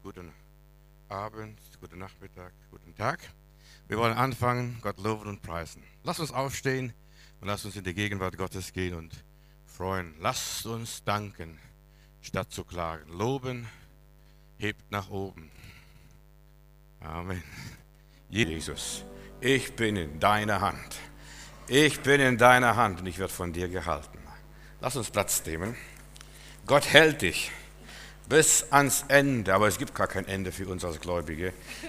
guten Abend, guten Nachmittag, guten Tag. Wir wollen anfangen, Gott loben und preisen. Lasst uns aufstehen und lasst uns in die Gegenwart Gottes gehen und freuen. Lasst uns danken, statt zu klagen. Loben hebt nach oben. Amen. Jesus, ich bin in deiner Hand. Ich bin in deiner Hand und ich werde von dir gehalten. Lass uns Platz nehmen. Gott hält dich bis ans Ende, aber es gibt gar kein Ende für uns als Gläubige.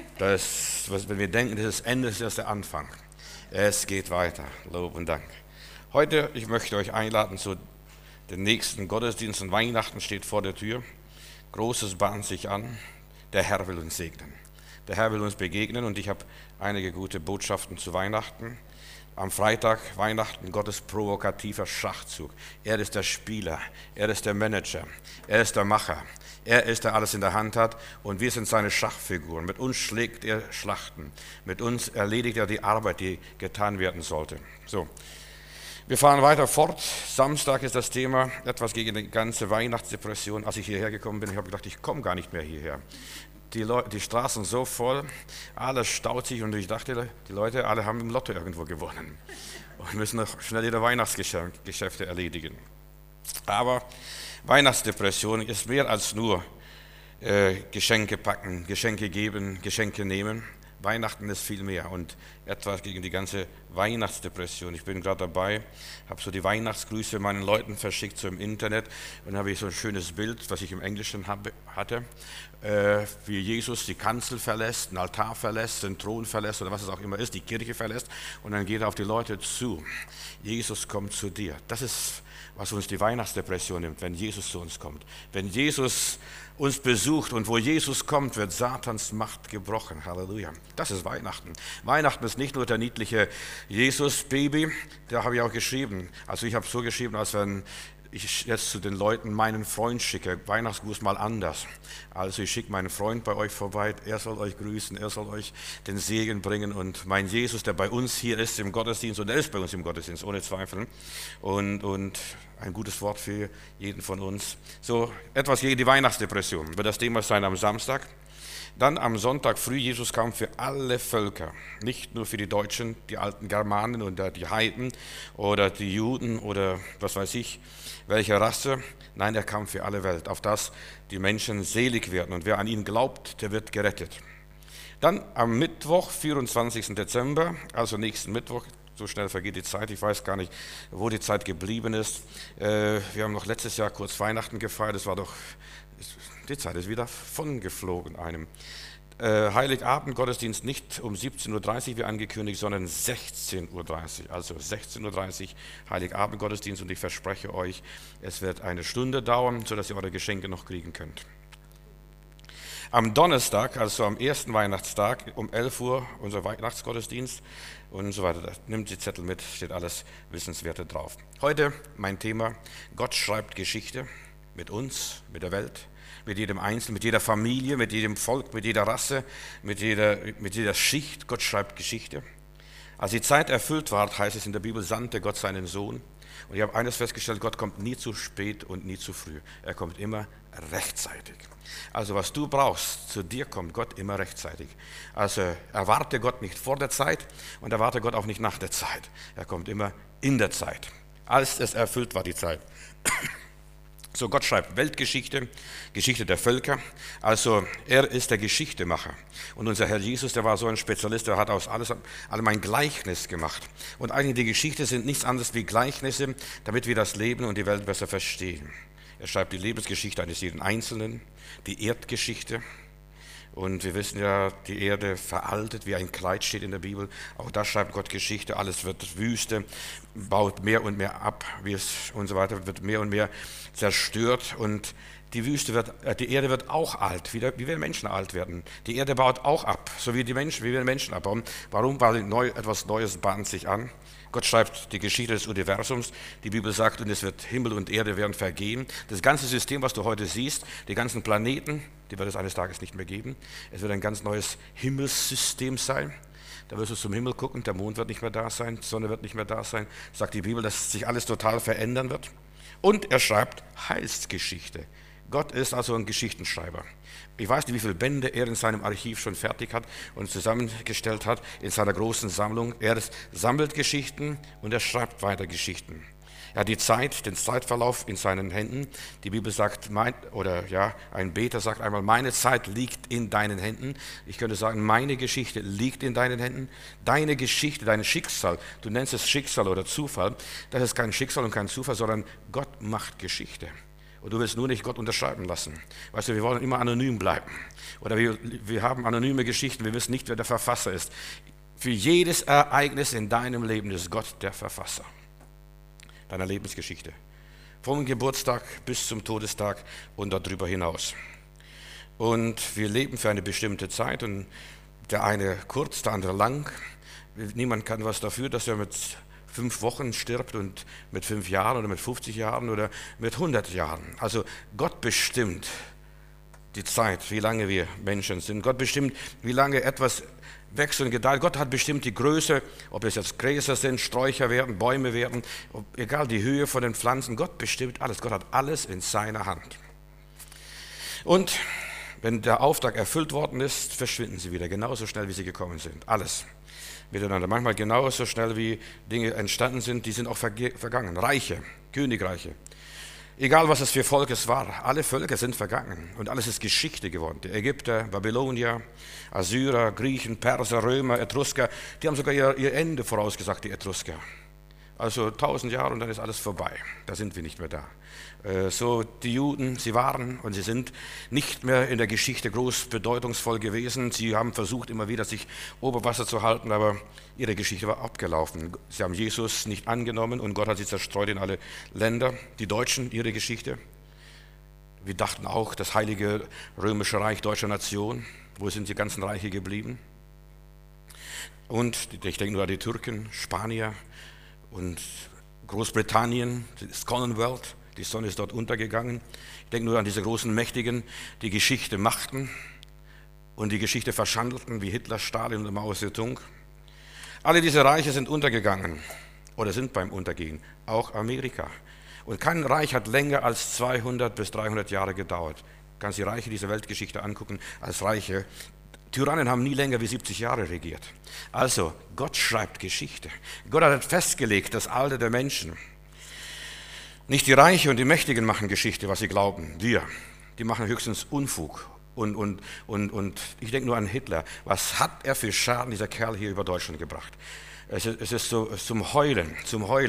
Wenn wir denken, das Ende ist erst der Anfang. Es geht weiter. Lob und Dank. Heute, ich möchte euch einladen zu den nächsten Gottesdienst. Und Weihnachten steht vor der Tür. Großes bahnt sich an. Der Herr will uns segnen. Der Herr will uns begegnen und ich habe einige gute Botschaften zu Weihnachten. Am Freitag, Weihnachten, Gottes provokativer Schachzug. Er ist der Spieler, er ist der Manager, er ist der Macher, er ist, der alles in der Hand hat und wir sind seine Schachfiguren. Mit uns schlägt er Schlachten, mit uns erledigt er die Arbeit, die getan werden sollte. So, wir fahren weiter fort. Samstag ist das Thema, etwas gegen die ganze Weihnachtsdepression. Als ich hierher gekommen bin, ich habe gedacht, ich komme gar nicht mehr hierher. Die Straßen so voll, alles staut sich und ich dachte, die Leute alle haben im Lotto irgendwo gewonnen und müssen noch schnell ihre Weihnachtsgeschäfte erledigen. Aber Weihnachtsdepression ist mehr als nur Geschenke packen, Geschenke geben, Geschenke nehmen. Weihnachten ist viel mehr und etwas gegen die ganze Weihnachtsdepression. Ich bin gerade dabei, habe so die Weihnachtsgrüße meinen Leuten verschickt so im Internet und dann habe ich so ein schönes Bild, was ich im Englischen hatte, wie Jesus die Kanzel verlässt, den Altar verlässt, den Thron verlässt oder was es auch immer ist, die Kirche verlässt und dann geht er auf die Leute zu. Jesus kommt zu dir. Das ist, was uns die Weihnachtsdepression nimmt, wenn Jesus zu uns kommt. Wenn Jesus uns besucht und wo Jesus kommt, wird Satans Macht gebrochen. Halleluja. Das ist Weihnachten. Weihnachten ist nicht nur der niedliche Jesus-Baby, da habe ich auch geschrieben. Also ich habe so geschrieben, als wenn ich jetzt zu den Leuten meinen Freund schicke. Weihnachtsgruß mal anders. Also ich schicke meinen Freund bei euch vorbei, er soll euch grüßen, er soll euch den Segen bringen und mein Jesus, der bei uns hier ist im Gottesdienst und er ist bei uns im Gottesdienst, ohne Zweifel. Und ein gutes Wort für jeden von uns. So etwas gegen die Weihnachtsdepression wird das Thema sein am Samstag. Dann am Sonntag früh, Jesus kam für alle Völker, nicht nur für die Deutschen, die alten Germanen oder die Heiden oder die Juden oder was weiß ich, welche Rasse. Nein, er kam für alle Welt, auf das die Menschen selig werden und wer an ihn glaubt, der wird gerettet. Dann am Mittwoch, 24. Dezember, also nächsten Mittwoch, so schnell vergeht die Zeit, ich weiß gar nicht, wo die Zeit geblieben ist. Wir haben noch letztes Jahr kurz Weihnachten gefeiert, die Zeit ist wieder von geflogen einem. Heiligabend, Gottesdienst nicht um 17:30 Uhr wie angekündigt, sondern 16:30 Uhr. Also 16:30 Uhr Heiligabend, Gottesdienst und ich verspreche euch, es wird eine Stunde dauern, sodass ihr eure Geschenke noch kriegen könnt. Am Donnerstag, also am ersten Weihnachtstag, um 11 Uhr unser Weihnachtsgottesdienst und so weiter. Nimmt die Zettel mit, steht alles Wissenswerte drauf. Heute mein Thema, Gott schreibt Geschichte mit uns, mit der Welt, mit jedem Einzelnen, mit jeder Familie, mit jedem Volk, mit jeder Rasse, mit jeder Schicht. Gott schreibt Geschichte. Als die Zeit erfüllt war, heißt es in der Bibel, sandte Gott seinen Sohn. Und ich habe eines festgestellt, Gott kommt nie zu spät und nie zu früh. Er kommt immer rechtzeitig. Also was du brauchst, zu dir kommt Gott immer rechtzeitig. Also erwarte Gott nicht vor der Zeit und erwarte Gott auch nicht nach der Zeit. Er kommt immer in der Zeit, als es erfüllt war die Zeit. So, Gott schreibt Weltgeschichte, Geschichte der Völker, also er ist der Geschichtemacher. Und unser Herr Jesus, der war so ein Spezialist, der hat aus allem ein Gleichnis gemacht. Und eigentlich die Geschichte sind nichts anderes wie Gleichnisse, damit wir das Leben und die Welt besser verstehen. Er schreibt die Lebensgeschichte eines jeden Einzelnen, die Erdgeschichte. Und wir wissen ja, die Erde veraltet, wie ein Kleid steht in der Bibel. Auch da schreibt Gott Geschichte, alles wird Wüste, baut mehr und mehr ab, und so weiter, wird mehr und mehr zerstört. Und die Erde wird auch alt, wie wir Menschen alt werden. Die Erde baut auch ab, so wie wir Menschen abbauen. Warum? Weil etwas Neues bahnt sich an. Gott schreibt die Geschichte des Universums. Die Bibel sagt, und es wird Himmel und Erde werden vergehen. Das ganze System, was du heute siehst, die ganzen Planeten, die wird es eines Tages nicht mehr geben. Es wird ein ganz neues Himmelssystem sein. Da wirst du zum Himmel gucken, der Mond wird nicht mehr da sein, die Sonne wird nicht mehr da sein. Sagt die Bibel, dass sich alles total verändern wird. Und er schreibt Heilsgeschichte. Gott ist also ein Geschichtenschreiber. Ich weiß nicht, wie viele Bände er in seinem Archiv schon fertig hat und zusammengestellt hat in seiner großen Sammlung. Er sammelt Geschichten und er schreibt weiter Geschichten. Er hat den Zeitverlauf in seinen Händen. Die Bibel sagt, ein Beter sagt einmal, meine Zeit liegt in deinen Händen. Ich könnte sagen, meine Geschichte liegt in deinen Händen. Deine Geschichte, dein Schicksal, du nennst es Schicksal oder Zufall, das ist kein Schicksal und kein Zufall, sondern Gott macht Geschichte. Und du willst nur nicht Gott unterschreiben lassen. Weißt du, wir wollen immer anonym bleiben. Oder wir haben anonyme Geschichten, wir wissen nicht, wer der Verfasser ist. Für jedes Ereignis in deinem Leben ist Gott der Verfasser deiner Lebensgeschichte. Vom Geburtstag bis zum Todestag und darüber hinaus. Und wir leben für eine bestimmte Zeit und der eine kurz, der andere lang. Niemand kann was dafür, dass er mit 5 Wochen stirbt und mit 5 Jahren oder mit 50 Jahren oder mit 100 Jahren. Also Gott bestimmt die Zeit, wie lange wir Menschen sind. Gott bestimmt, wie lange etwas wächst und gedeiht. Gott hat bestimmt die Größe, ob es jetzt Gräser sind, Sträucher werden, Bäume werden, egal die Höhe von den Pflanzen. Gott bestimmt alles. Gott hat alles in seiner Hand. Und wenn der Auftrag erfüllt worden ist, verschwinden sie wieder, genauso schnell, wie sie gekommen sind. Alles miteinander. Manchmal genauso schnell, wie Dinge entstanden sind, die sind auch vergangen. Reiche, Königreiche. Egal, was es für Volk es war, alle Völker sind vergangen und alles ist Geschichte geworden. Die Ägypter, Babylonier, Assyrer, Griechen, Perser, Römer, Etrusker, die haben sogar ihr Ende vorausgesagt, die Etrusker. Also 1000 Jahre und dann ist alles vorbei. Da sind wir nicht mehr da. So die Juden, sie waren und sie sind nicht mehr in der Geschichte groß bedeutungsvoll gewesen. Sie haben versucht, immer wieder sich ober Wasser zu halten, aber ihre Geschichte war abgelaufen. Sie haben Jesus nicht angenommen und Gott hat sie zerstreut in alle Länder. Die Deutschen, ihre Geschichte. Wir dachten auch, das heilige römische Reich deutscher Nation. Wo sind die ganzen Reiche geblieben? Und ich denke nur an die Türken, Spanier und Großbritannien, das Commonwealth. Die Sonne ist dort untergegangen. Ich denke nur an diese großen Mächtigen, die Geschichte machten und die Geschichte verschandelten, wie Hitler, Stalin und Mao Zedong. Alle diese Reiche sind untergegangen oder sind beim Untergehen, auch Amerika. Und kein Reich hat länger als 200 bis 300 Jahre gedauert. Du kannst die Reiche dieser Weltgeschichte angucken als Reiche. Tyrannen haben nie länger wie 70 Jahre regiert. Also, Gott schreibt Geschichte. Gott hat festgelegt, das Alter der Menschen. Nicht die Reichen und die Mächtigen machen Geschichte, was sie glauben. Wir, die machen höchstens Unfug. Und ich denke nur an Hitler. Was hat er für Schaden, dieser Kerl hier über Deutschland gebracht? Es ist so zum Heulen.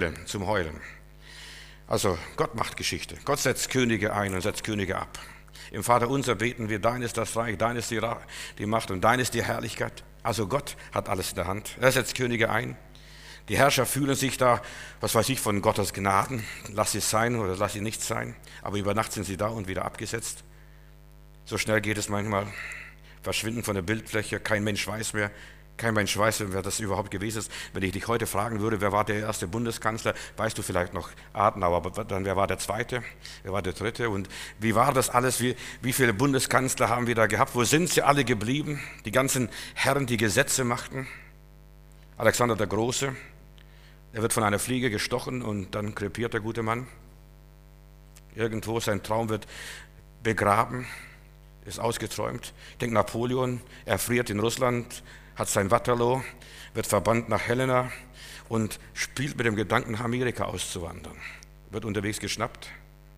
Also Gott macht Geschichte. Gott setzt Könige ein und setzt Könige ab. Im Vaterunser beten wir, dein ist das Reich, dein ist die Macht und dein ist die Herrlichkeit. Also Gott hat alles in der Hand. Er setzt Könige ein. Die Herrscher fühlen sich da, was weiß ich, von Gottes Gnaden. Lass sie sein oder lass sie nicht sein. Aber über Nacht sind sie da und wieder abgesetzt. So schnell geht es manchmal. Verschwinden von der Bildfläche. Kein Mensch weiß mehr, wer das überhaupt gewesen ist. Wenn ich dich heute fragen würde, wer war der erste Bundeskanzler, weißt du vielleicht noch Adenauer, aber dann wer war der zweite, wer war der dritte und wie war das alles, wie viele Bundeskanzler haben wir da gehabt, wo sind sie alle geblieben, die ganzen Herren, die Gesetze machten? Alexander der Große, er wird von einer Fliege gestochen und dann krepiert der gute Mann. Irgendwo sein Traum wird begraben, ist ausgeträumt. Ich denke Napoleon, er friert in Russland, hat sein Waterloo, wird verbannt nach Helena und spielt mit dem Gedanken, nach Amerika auszuwandern. Wird unterwegs geschnappt.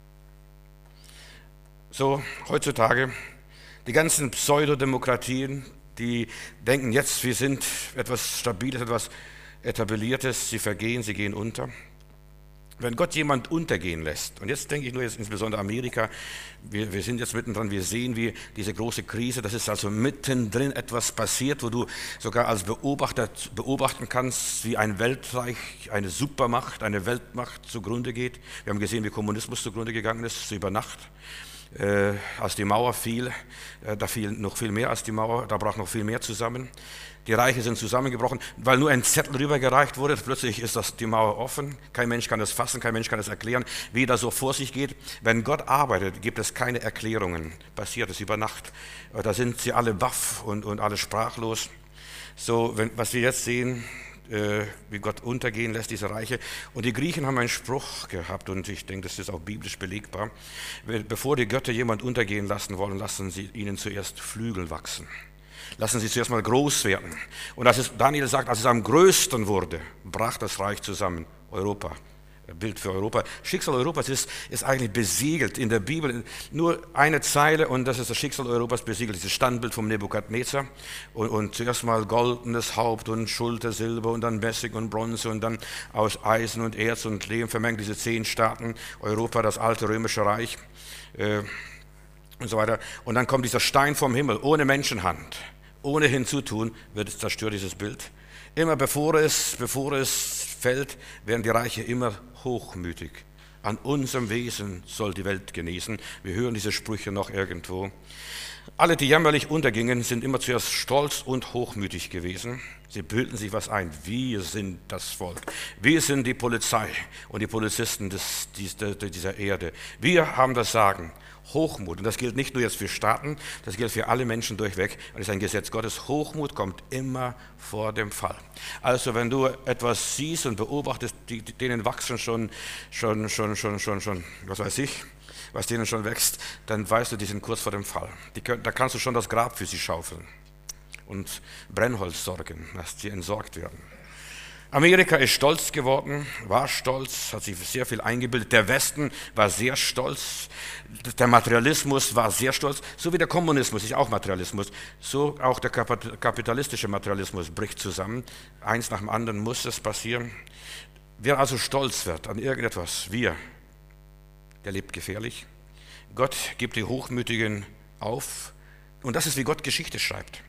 So, heutzutage, die ganzen Pseudodemokratien, die denken jetzt, wir sind etwas Stabiles, etwas Etabliertes, sie vergehen, sie gehen unter. Wenn Gott jemand untergehen lässt, und jetzt denke ich nur jetzt insbesondere Amerika, wir sind jetzt mittendrin, wir sehen, wie diese große Krise, das ist also mittendrin etwas passiert, wo du sogar als Beobachter beobachten kannst, wie ein Weltreich, eine Supermacht, eine Weltmacht zugrunde geht. Wir haben gesehen, wie Kommunismus zugrunde gegangen ist, so über Nacht. Als die Mauer fiel, da fiel noch viel mehr als die Mauer, da brach noch viel mehr zusammen. Die Reiche sind zusammengebrochen, weil nur ein Zettel rübergereicht wurde. Plötzlich ist die Mauer offen. Kein Mensch kann das fassen, kein Mensch kann das erklären, wie das so vor sich geht. Wenn Gott arbeitet, gibt es keine Erklärungen. Passiert es über Nacht. Da sind sie alle baff und alle sprachlos. So, was wir jetzt sehen, wie Gott untergehen lässt, diese Reiche. Und die Griechen haben einen Spruch gehabt, und ich denke, das ist auch biblisch belegbar. Bevor die Götter jemand untergehen lassen wollen, lassen sie ihnen zuerst Flügel wachsen. Lassen sie zuerst mal groß werden. Und Daniel sagt, als es am größten wurde, brach das Reich zusammen, Europa. Bild für Europa. Schicksal Europas ist eigentlich besiegelt in der Bibel. Nur eine Zeile und das ist das Schicksal Europas besiegelt. Dieses Standbild vom Nebukadnezar. Und zuerst mal goldenes Haupt und Schulter Silber und dann Messing und Bronze und dann aus Eisen und Erz und Lehm vermengt diese 10 Staaten. Europa, das alte römische Reich und so weiter. Und dann kommt dieser Stein vom Himmel ohne Menschenhand. Ohne Hinzutun wird es zerstört, dieses Bild. Immer bevor es fällt, werden die Reiche immer hochmütig. An unserem Wesen soll die Welt genießen. Wir hören diese Sprüche noch irgendwo. Alle, die jämmerlich untergingen, sind immer zuerst stolz und hochmütig gewesen. Sie bildeten sich was ein. Wir sind das Volk. Wir sind die Polizei und die Polizisten dieser Erde. Wir haben das Sagen. Hochmut. Und das gilt nicht nur jetzt für Staaten, das gilt für alle Menschen durchweg. Das ist ein Gesetz Gottes. Hochmut kommt immer vor dem Fall. Also wenn du etwas siehst und beobachtest, denen wachsen schon, was weiß ich, was denen schon wächst, dann weißt du, die sind kurz vor dem Fall. Da kannst du schon das Grab für sie schaufeln und Brennholz sorgen, dass die entsorgt werden. Amerika ist stolz geworden, war stolz, hat sich sehr viel eingebildet. Der Westen war sehr stolz, der Materialismus war sehr stolz, so wie der Kommunismus ist auch Materialismus, so auch der kapitalistische Materialismus bricht zusammen. Eins nach dem anderen muss es passieren. Wer also stolz wird an irgendetwas, der lebt gefährlich. Gott gibt die Hochmütigen auf und das ist, wie Gott Geschichte schreibt.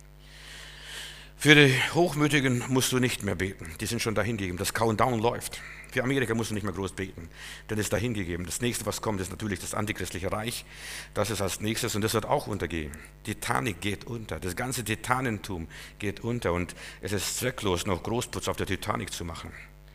Für die Hochmütigen musst du nicht mehr beten, die sind schon dahingegeben, das Countdown läuft. Für Amerika musst du nicht mehr groß beten, denn es ist dahingegeben. Das nächste, was kommt, ist natürlich das antichristliche Reich, das ist als nächstes und das wird auch untergehen. Titanic geht unter, das ganze Titanentum geht unter und es ist zwecklos, noch Großputz auf der Titanic zu machen.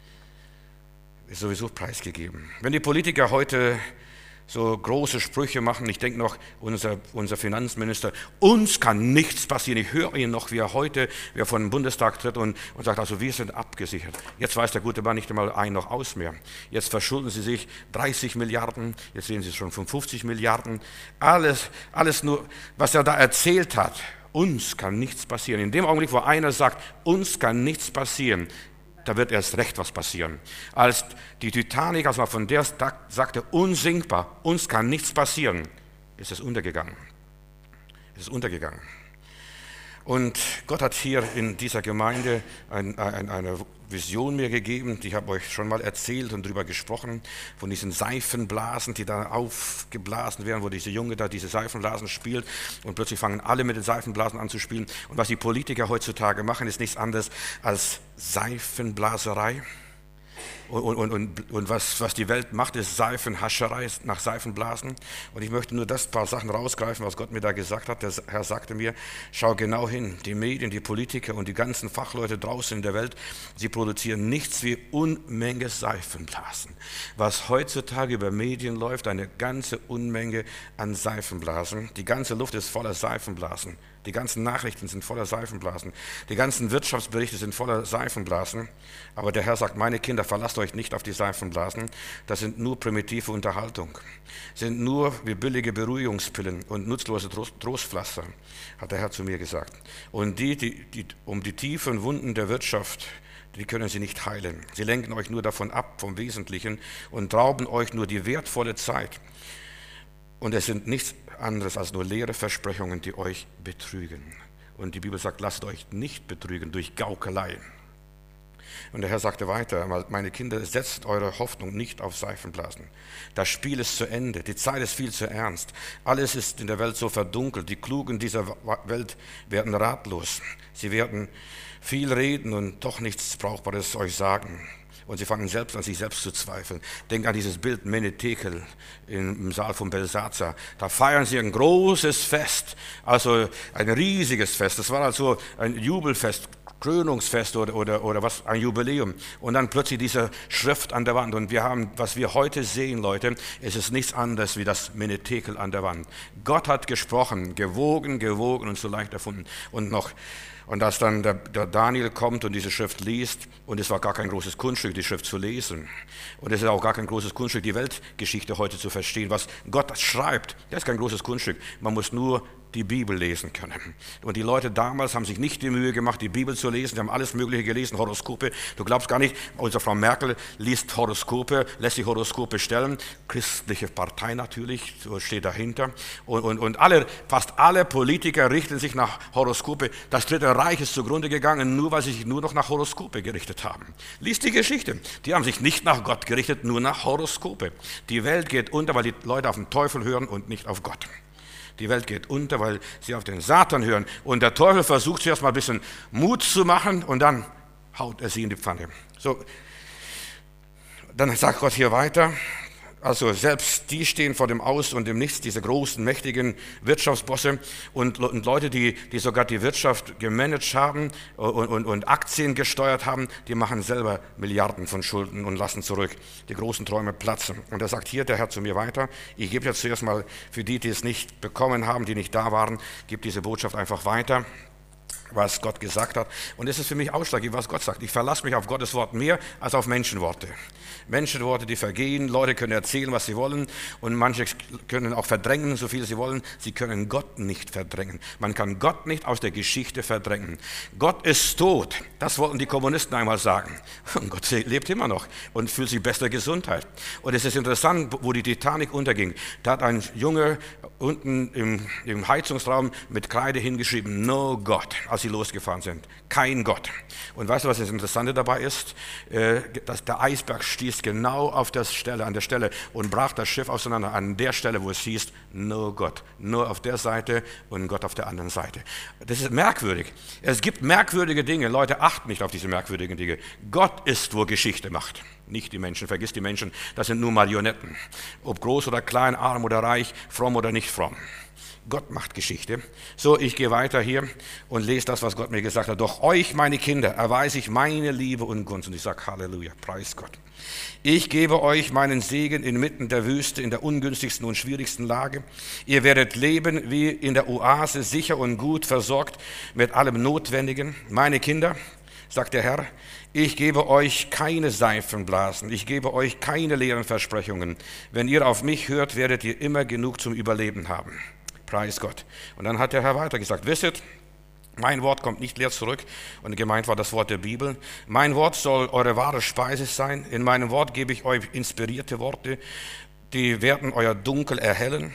Ist sowieso preisgegeben. Wenn die Politiker heute so große Sprüche machen. Ich denke noch, unser Finanzminister, uns kann nichts passieren. Ich höre ihn noch, wie er vor den Bundestag tritt und sagt, also wir sind abgesichert. Jetzt weiß der gute Mann nicht einmal ein noch aus mehr. Jetzt verschulden sie sich 30 Milliarden, jetzt sehen sie es schon 55 Milliarden. Alles nur, was er da erzählt hat, uns kann nichts passieren. In dem Augenblick, wo einer sagt, uns kann nichts passieren, da wird erst recht was passieren. Als die Titanic, als man von der sagte, unsinkbar, uns kann nichts passieren, ist es untergegangen. Und Gott hat hier in dieser Gemeinde eine Vision mir gegeben, die habe ich euch schon mal erzählt und darüber gesprochen, von diesen Seifenblasen, die da aufgeblasen werden, wo diese Junge da diese Seifenblasen spielt und plötzlich fangen alle mit den Seifenblasen an zu spielen. Und was die Politiker heutzutage machen, ist nichts anderes als Seifenblaserei. Und was die Welt macht, ist Seifenhascherei nach Seifenblasen. Und ich möchte nur das paar Sachen rausgreifen, was Gott mir da gesagt hat. Der Herr sagte mir, schau genau hin, die Medien, die Politiker und die ganzen Fachleute draußen in der Welt, sie produzieren nichts wie Unmenge Seifenblasen. Was heutzutage über Medien läuft, eine ganze Unmenge an Seifenblasen. Die ganze Luft ist voller Seifenblasen. Die ganzen Nachrichten sind voller Seifenblasen. Die ganzen Wirtschaftsberichte sind voller Seifenblasen. Aber der Herr sagt, meine Kinder, verlasst euch nicht auf die Seifenblasen. Das sind nur primitive Unterhaltung. Sind nur wie billige Beruhigungspillen und nutzlose Trostpflaster, hat der Herr zu mir gesagt. Und um die tiefen Wunden der Wirtschaft, die können sie nicht heilen. Sie lenken euch nur davon ab, vom Wesentlichen, und rauben euch nur die wertvolle Zeit. Und es sind nichts anderes als nur leere Versprechungen, die euch betrügen. Und die Bibel sagt, lasst euch nicht betrügen durch Gaukelei. Und der Herr sagte weiter, meine Kinder, setzt eure Hoffnung nicht auf Seifenblasen. Das Spiel ist zu Ende, die Zeit ist viel zu ernst. Alles ist in der Welt so verdunkelt, die Klugen dieser Welt werden ratlos. Sie werden viel reden und doch nichts Brauchbares euch sagen. Und sie fangen selbst an, sich selbst zu zweifeln. Denk an dieses Bild Menetekel im Saal von Belsazar. Da feiern sie ein großes Fest, also ein riesiges Fest. Das war also ein Jubelfest, Krönungsfest oder was, ein Jubiläum. Und dann plötzlich diese Schrift an der Wand. Und was wir heute sehen, Leute, es ist nichts anderes wie das Menetekel an der Wand. Gott hat gesprochen, gewogen und so leicht erfunden. Und noch Und dass dann der Daniel kommt und diese Schrift liest, und es war gar kein großes Kunststück, die Schrift zu lesen. Und es ist auch gar kein großes Kunststück, die Weltgeschichte heute zu verstehen. Was Gott schreibt, das ist kein großes Kunststück. Man muss nur die Bibel lesen können. Und die Leute damals haben sich nicht die Mühe gemacht, die Bibel zu lesen. Sie haben alles Mögliche gelesen, Horoskope. Du glaubst gar nicht, unsere Frau Merkel liest Horoskope, lässt sich Horoskope stellen. Christliche Partei natürlich, so steht dahinter. Und fast alle Politiker richten sich nach Horoskope. Das Dritte Reich ist zugrunde gegangen, nur weil sie sich nur noch nach Horoskope gerichtet haben. Lies die Geschichte. Die haben sich nicht nach Gott gerichtet, nur nach Horoskope. Die Welt geht unter, weil die Leute auf den Teufel hören und nicht auf Gott. Die Welt geht unter, weil sie auf den Satan hören. Und der Teufel versucht zuerst mal ein bisschen Mut zu machen und dann haut er sie in die Pfanne. So, dann sagt Gott hier weiter, also selbst die stehen vor dem Aus und dem Nichts, diese großen, mächtigen Wirtschaftsbosse und Leute, die sogar die Wirtschaft gemanagt haben und Aktien gesteuert haben, die machen selber Milliarden von Schulden und lassen zurück. Die großen Träume platzen. Und da sagt hier der Herr zu mir weiter, ich gebe jetzt zuerst mal für die es nicht bekommen haben, die nicht da waren, gebe diese Botschaft einfach weiter, was Gott gesagt hat. Und es ist für mich ausschlaggebend, was Gott sagt. Ich verlasse mich auf Gottes Wort mehr als auf Menschenworte. Menschenworte, die vergehen, Leute können erzählen, was sie wollen und manche können auch verdrängen, so viel sie wollen. Sie können Gott nicht verdrängen. Man kann Gott nicht aus der Geschichte verdrängen. Gott ist tot, das wollten die Kommunisten einmal sagen. Und Gott lebt immer noch und fühlt sich bester Gesundheit. Und es ist interessant, wo die Titanic unterging. Da hat ein Junge unten im Heizungsraum mit Kreide hingeschrieben, no God, als sie losgefahren sind. Kein Gott. Und weißt du, was das Interessante dabei ist? Dass der Eisberg stieß genau an der Stelle und brach das Schiff auseinander an der Stelle, wo es hieß, no Gott. Nur auf der Seite und Gott auf der anderen Seite. Das ist merkwürdig. Es gibt merkwürdige Dinge. Leute achten nicht auf diese merkwürdigen Dinge. Gott ist, wo Geschichte macht. Nicht die Menschen. Vergiss die Menschen. Das sind nur Marionetten. Ob groß oder klein, arm oder reich, fromm oder nicht fromm. Gott macht Geschichte. So, ich gehe weiter hier und lese das, was Gott mir gesagt hat. Doch euch, meine Kinder, erweise ich meine Liebe und Gunst. Und ich sage Halleluja, preis Gott. Ich gebe euch meinen Segen inmitten der Wüste, in der ungünstigsten und schwierigsten Lage. Ihr werdet leben wie in der Oase, sicher und gut versorgt mit allem Notwendigen. Meine Kinder, sagt der Herr, ich gebe euch keine Seifenblasen, ich gebe euch keine leeren Versprechungen. Wenn ihr auf mich hört, werdet ihr immer genug zum Überleben haben. Preis Gott. Und dann hat der Herr weiter gesagt, wisset, mein Wort kommt nicht leer zurück. Und gemeint war das Wort der Bibel. Mein Wort soll eure wahre Speise sein. In meinem Wort gebe ich euch inspirierte Worte, die werden euer Dunkel erhellen.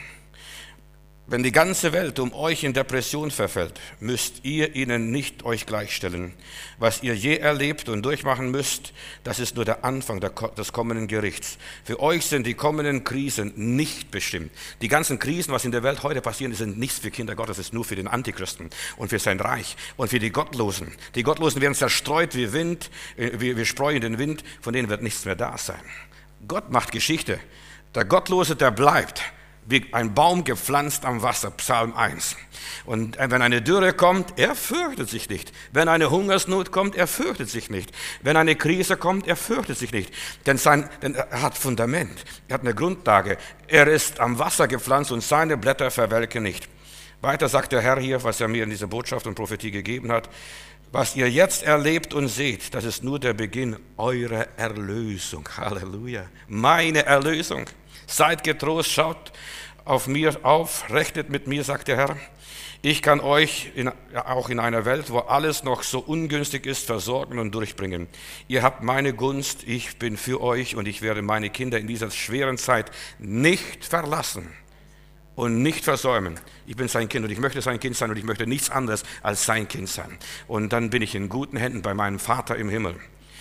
Wenn die ganze Welt um euch in Depression verfällt, müsst ihr ihnen nicht euch gleichstellen. Was ihr je erlebt und durchmachen müsst, das ist nur der Anfang des kommenden Gerichts. Für euch sind die kommenden Krisen nicht bestimmt. Die ganzen Krisen, was in der Welt heute passieren, sind nichts für Kinder Gottes, das ist nur für den Antichristen und für sein Reich und für die Gottlosen. Die Gottlosen werden zerstreut wie Wind, wie Spreu in den Wind, von denen wird nichts mehr da sein. Gott macht Geschichte. Der Gottlose, der bleibt. Wie ein Baum gepflanzt am Wasser, Psalm 1. Und wenn eine Dürre kommt, er fürchtet sich nicht. Wenn eine Hungersnot kommt, er fürchtet sich nicht. Wenn eine Krise kommt, er fürchtet sich nicht. Denn er hat Fundament, er hat eine Grundlage. Er ist am Wasser gepflanzt und seine Blätter verwelken nicht. Weiter sagt der Herr hier, was er mir in dieser Botschaft und Prophetie gegeben hat. Was ihr jetzt erlebt und seht, das ist nur der Beginn eurer Erlösung. Halleluja. Meine Erlösung. Seid getrost, schaut auf mir auf, rechnet mit mir, sagt der Herr. Ich kann euch auch in einer Welt, wo alles noch so ungünstig ist, versorgen und durchbringen. Ihr habt meine Gunst, ich bin für euch und ich werde meine Kinder in dieser schweren Zeit nicht verlassen und nicht versäumen. Ich bin sein Kind und ich möchte sein Kind sein und ich möchte nichts anderes als sein Kind sein. Und dann bin ich in guten Händen bei meinem Vater im Himmel.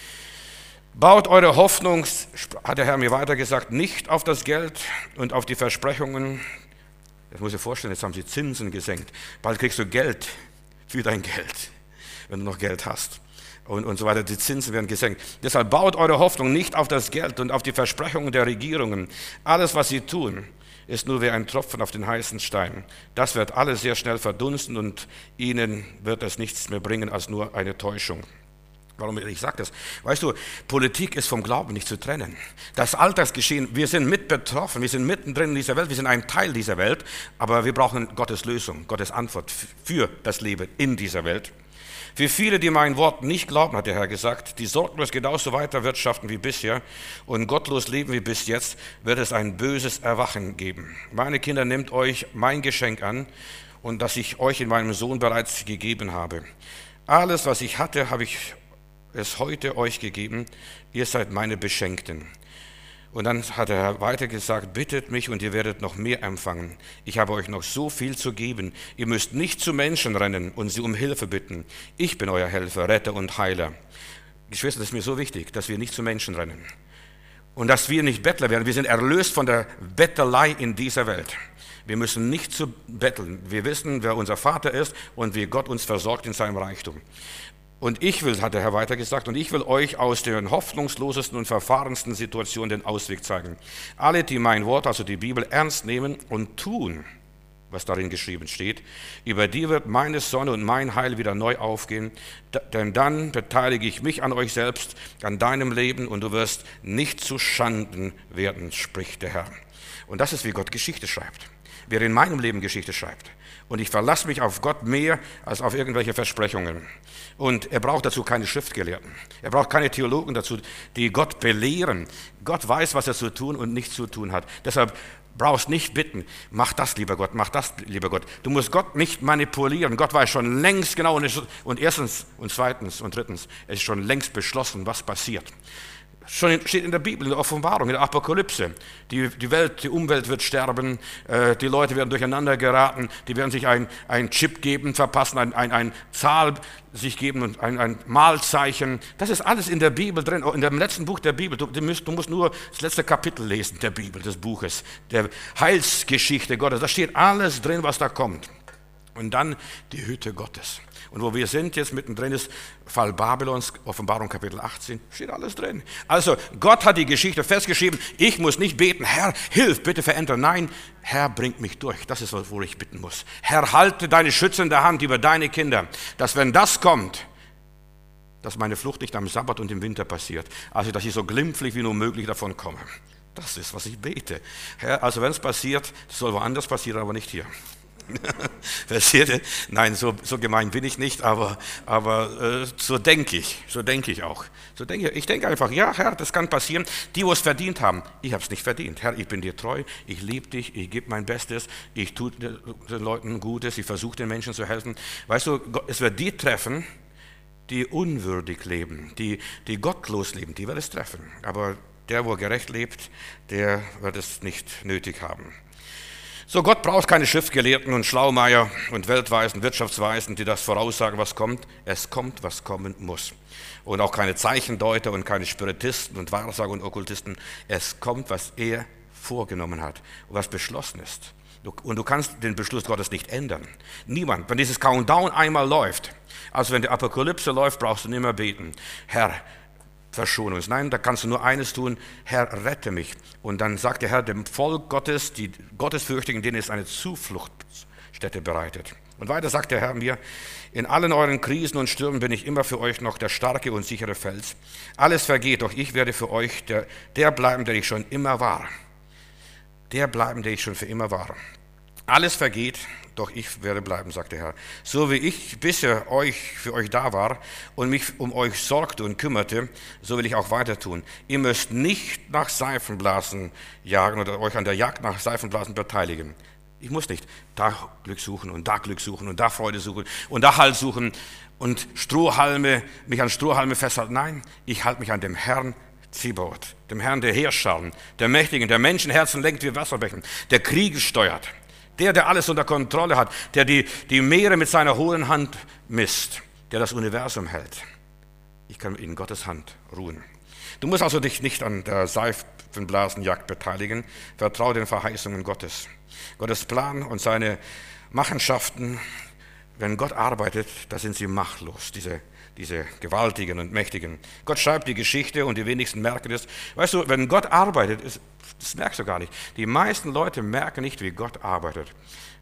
Baut eure Hoffnung, hat der Herr mir weiter gesagt, nicht auf das Geld und auf die Versprechungen. Das muss ich vorstellen, jetzt haben sie Zinsen gesenkt. Bald kriegst du Geld für dein Geld, wenn du noch Geld hast. Und so weiter, die Zinsen werden gesenkt. Deshalb baut eure Hoffnung nicht auf das Geld und auf die Versprechungen der Regierungen. Alles, was sie tun, ist nur wie ein Tropfen auf den heißen Stein. Das wird alles sehr schnell verdunsten und ihnen wird es nichts mehr bringen als nur eine Täuschung. Warum ich sage das? Weißt du, Politik ist vom Glauben nicht zu trennen. Das Alltagsgeschehen, wir sind mit betroffen, wir sind mittendrin in dieser Welt, wir sind ein Teil dieser Welt, aber wir brauchen Gottes Lösung, Gottes Antwort für das Leben in dieser Welt. Für viele, die mein Wort nicht glauben, hat der Herr gesagt, die sorglos genauso weiter wirtschaften wie bisher und gottlos leben wie bis jetzt, wird es ein böses Erwachen geben. Meine Kinder, nehmt euch mein Geschenk an und das ich euch in meinem Sohn bereits gegeben habe. Alles, was ich hatte, habe ich es heute euch gegeben. Ihr seid meine Beschenkten. Und dann hat der Herr weiter gesagt, bittet mich und ihr werdet noch mehr empfangen. Ich habe euch noch so viel zu geben. Ihr müsst nicht zu Menschen rennen und sie um Hilfe bitten. Ich bin euer Helfer, Retter und Heiler. Geschwister, das ist mir so wichtig, dass wir nicht zu Menschen rennen. Und dass wir nicht Bettler werden. Wir sind erlöst von der Bettelei in dieser Welt. Wir müssen nicht zu betteln. Wir wissen, wer unser Vater ist und wie Gott uns versorgt in seinem Reichtum. Und ich will, hat der Herr weiter gesagt, und ich will euch aus den hoffnungslosesten und verfahrensten Situationen den Ausweg zeigen. Alle, die mein Wort, also die Bibel, ernst nehmen und tun, was darin geschrieben steht, über die wird meine Sonne und mein Heil wieder neu aufgehen, denn dann beteilige ich mich an euch selbst, an deinem Leben und du wirst nicht zu Schanden werden, spricht der Herr. Und das ist, wie Gott Geschichte schreibt. Wer in meinem Leben Geschichte schreibt. Und ich verlasse mich auf Gott mehr als auf irgendwelche Versprechungen. Und er braucht dazu keine Schriftgelehrten. Er braucht keine Theologen dazu, die Gott belehren. Gott weiß, was er zu tun und nicht zu tun hat. Deshalb brauchst nicht bitten, mach das, lieber Gott, mach das, lieber Gott. Du musst Gott nicht manipulieren. Gott weiß schon längst genau. Und erstens und zweitens und drittens, es ist schon längst beschlossen, was passiert. Schon steht in der Bibel, in der Offenbarung, in der Apokalypse. Die Umwelt wird sterben, die Leute werden durcheinander geraten, die werden sich ein Chip geben, verpassen, ein Zahl sich geben und ein Malzeichen. Das ist alles in der Bibel drin, in dem letzten Buch der Bibel. Du musst nur das letzte Kapitel lesen der Bibel, des Buches, der Heilsgeschichte Gottes. Da steht alles drin, was da kommt. Und dann die Hütte Gottes. Und wo wir sind, jetzt mittendrin ist Fall Babylons, Offenbarung Kapitel 18, steht alles drin. Also Gott hat die Geschichte festgeschrieben, ich muss nicht beten, Herr, hilf, bitte verändere. Nein, Herr, bringt mich durch. Das ist, wo ich bitten muss. Herr, halte deine schützende Hand über deine Kinder, dass wenn das kommt, dass meine Flucht nicht am Sabbat und im Winter passiert. Also, dass ich so glimpflich wie nur möglich davon komme. Das ist, was ich bete. Herr, also wenn es passiert, das soll woanders passieren, aber nicht hier. Versteht ihr? Nein, so gemein bin ich nicht, aber so denke ich auch. Ich denke einfach, ja, Herr, das kann passieren. Die, wo es verdient haben, ich habe es nicht verdient. Herr, ich bin dir treu, ich liebe dich, ich gebe mein Bestes, ich tue den Leuten Gutes, ich versuche den Menschen zu helfen. Weißt du, es wird die treffen, die unwürdig leben, die gottlos leben, die wird es treffen. Aber der, wo gerecht lebt, der wird es nicht nötig haben. So, Gott braucht keine Schriftgelehrten und Schlaumeier und Weltweisen, Wirtschaftsweisen, die das voraussagen, was kommt. Es kommt, was kommen muss. Und auch keine Zeichendeuter und keine Spiritisten und Wahrsager und Okkultisten. Es kommt, was er vorgenommen hat und was beschlossen ist. Und du kannst den Beschluss Gottes nicht ändern. Niemand. Wenn dieses Countdown einmal läuft, also wenn die Apokalypse läuft, brauchst du nicht mehr beten. Herr, verschone uns. Nein, da kannst du nur eines tun, Herr, rette mich. Und dann sagt der Herr dem Volk Gottes, die Gottesfürchtigen, denen ist eine Zufluchtsstätte bereitet. Und weiter sagt der Herr mir, in allen euren Krisen und Stürmen bin ich immer für euch noch der starke und sichere Fels. Alles vergeht, doch ich werde für euch der bleiben, der ich schon immer war. Der bleiben, der ich schon für immer war. Alles vergeht, doch ich werde bleiben, sagt der Herr. So wie ich bisher für euch da war und mich um euch sorgte und kümmerte, so will ich auch weiter tun. Ihr müsst nicht nach Seifenblasen jagen oder euch an der Jagd nach Seifenblasen beteiligen. Ich muss nicht da Glück suchen und da Glück suchen und da Freude suchen und da Halt suchen und mich an Strohhalme festhalten. Nein, ich halte mich an dem Herrn Zebaoth, dem Herrn der Heerscharen, der Mächtigen, der Menschenherzen lenkt wie Wasserbächen, der Kriege steuert. Der alles unter Kontrolle hat, der die Meere mit seiner hohen Hand misst, der das Universum hält. Ich kann in Gottes Hand ruhen. Du musst also dich nicht an der Seifenblasenjagd beteiligen. Vertraue den Verheißungen Gottes. Gottes Plan und seine Machenschaften, wenn Gott arbeitet, da sind sie machtlos, diese Gewaltigen und Mächtigen. Gott schreibt die Geschichte und die wenigsten merken es. Weißt du, wenn Gott arbeitet, das merkst du gar nicht. Die meisten Leute merken nicht, wie Gott arbeitet.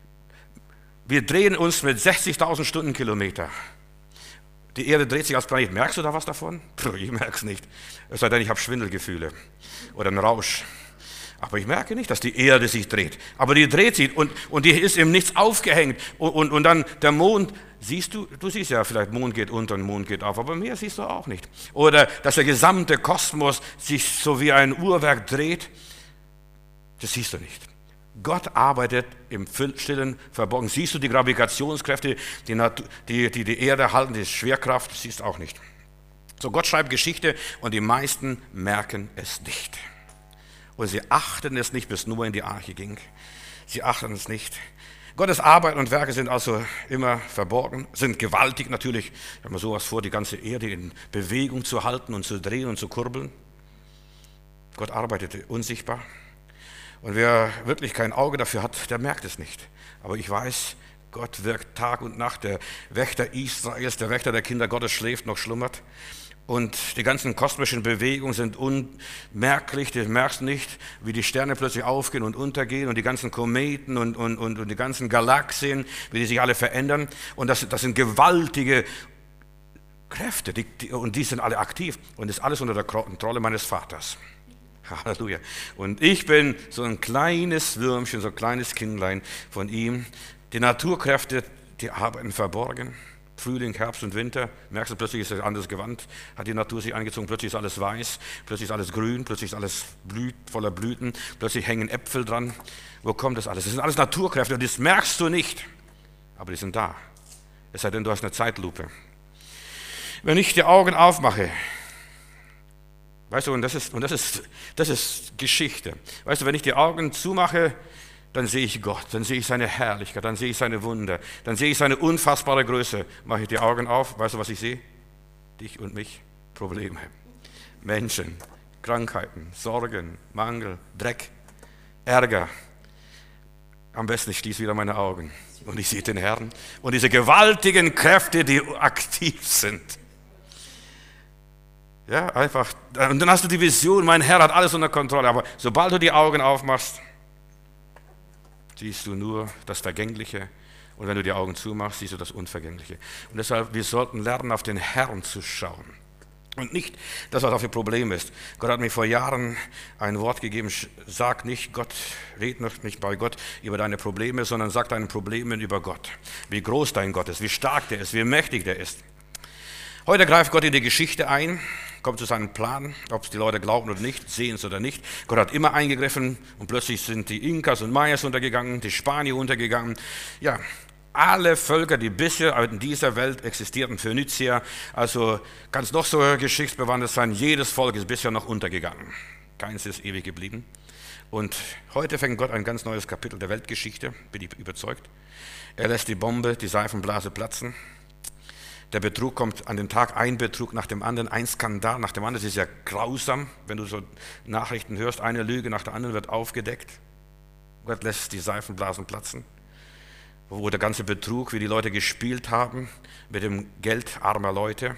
Wir drehen uns mit 60.000 Stundenkilometer. Die Erde dreht sich als Planet. Merkst du da was davon? Ich merke es nicht. Es sei denn, ich habe Schwindelgefühle oder einen Rausch. Aber ich merke nicht, dass die Erde sich dreht. Aber die dreht sich und die ist im Nichts aufgehängt. Und dann der Mond, siehst du siehst ja vielleicht, Mond geht unter und Mond geht auf, aber mehr siehst du auch nicht. Oder dass der gesamte Kosmos sich so wie ein Uhrwerk dreht, das siehst du nicht. Gott arbeitet im Stillen verborgen. Siehst du die Gravitationskräfte, die Erde halten, die Schwerkraft, das siehst du auch nicht. So, Gott schreibt Geschichte und die meisten merken es nicht. Und sie achten es nicht, bis Noah in die Arche ging. Sie achten es nicht. Gottes Arbeit und Werke sind also immer verborgen, sind gewaltig natürlich. Ich habe mir sowas vor, die ganze Erde in Bewegung zu halten und zu drehen und zu kurbeln. Gott arbeitet unsichtbar. Und wer wirklich kein Auge dafür hat, der merkt es nicht. Aber ich weiß, Gott wirkt Tag und Nacht. Der Wächter Israels, der Wächter der Kinder Gottes schläft noch schlummert. Und die ganzen kosmischen Bewegungen sind unmerklich. Du merkst nicht, wie die Sterne plötzlich aufgehen und untergehen und die ganzen Kometen und die ganzen Galaxien, wie die sich alle verändern. Und das sind gewaltige Kräfte und die sind alle aktiv. Und das ist alles unter der Kontrolle meines Vaters. Halleluja. Und ich bin so ein kleines Würmchen, so ein kleines Kindlein von ihm. Die Naturkräfte, die arbeiten verborgen. Frühling, Herbst und Winter, merkst du, plötzlich ist ein anderes Gewand, hat die Natur sich angezogen, plötzlich ist alles weiß, plötzlich ist alles grün, plötzlich ist alles voller Blüten, plötzlich hängen Äpfel dran. Wo kommt das alles? Das sind alles Naturkräfte und das merkst du nicht, aber die sind da. Es sei denn, du hast eine Zeitlupe. Wenn ich die Augen aufmache, weißt du, und das ist Geschichte. Weißt du, wenn ich die Augen zumache, dann sehe ich Gott, dann sehe ich seine Herrlichkeit, dann sehe ich seine Wunder, dann sehe ich seine unfassbare Größe. Mache ich die Augen auf, weißt du, was ich sehe? Dich und mich, Probleme, Menschen, Krankheiten, Sorgen, Mangel, Dreck, Ärger. Am besten, ich schließe wieder meine Augen und ich sehe den Herrn und diese gewaltigen Kräfte, die aktiv sind. Ja, einfach. Und dann hast du die Vision, mein Herr hat alles unter Kontrolle. Aber sobald du die Augen aufmachst, siehst du nur das Vergängliche. Und wenn du die Augen zumachst, siehst du das Unvergängliche. Und deshalb, wir sollten lernen, auf den Herrn zu schauen. Und nicht das, was auf dem Problem ist. Gott hat mir vor Jahren ein Wort gegeben, sag nicht, red noch nicht bei Gott über deine Probleme, sondern sag deinen Problemen über Gott. Wie groß dein Gott ist, wie stark der ist, wie mächtig der ist. Heute greift Gott in die Geschichte ein, kommt zu seinem Plan, ob es die Leute glauben oder nicht, sehen es oder nicht. Gott hat immer eingegriffen und plötzlich sind die Inkas und Mayas untergegangen, die Spanier untergegangen. Ja, alle Völker, die bisher in dieser Welt existierten, Phönizier, also ganz noch so geschichtsbewandert sein, jedes Volk ist bisher noch untergegangen. Keins ist ewig geblieben. Und heute fängt Gott ein ganz neues Kapitel der Weltgeschichte, bin ich überzeugt. Er lässt die Bombe, die Seifenblase platzen. Der Betrug kommt an den Tag, ein Betrug nach dem anderen, ein Skandal nach dem anderen. Das ist ja grausam, wenn du so Nachrichten hörst, eine Lüge nach der anderen wird aufgedeckt. Gott lässt die Seifenblasen platzen, wo der ganze Betrug, wie die Leute gespielt haben mit dem Geld armer Leute.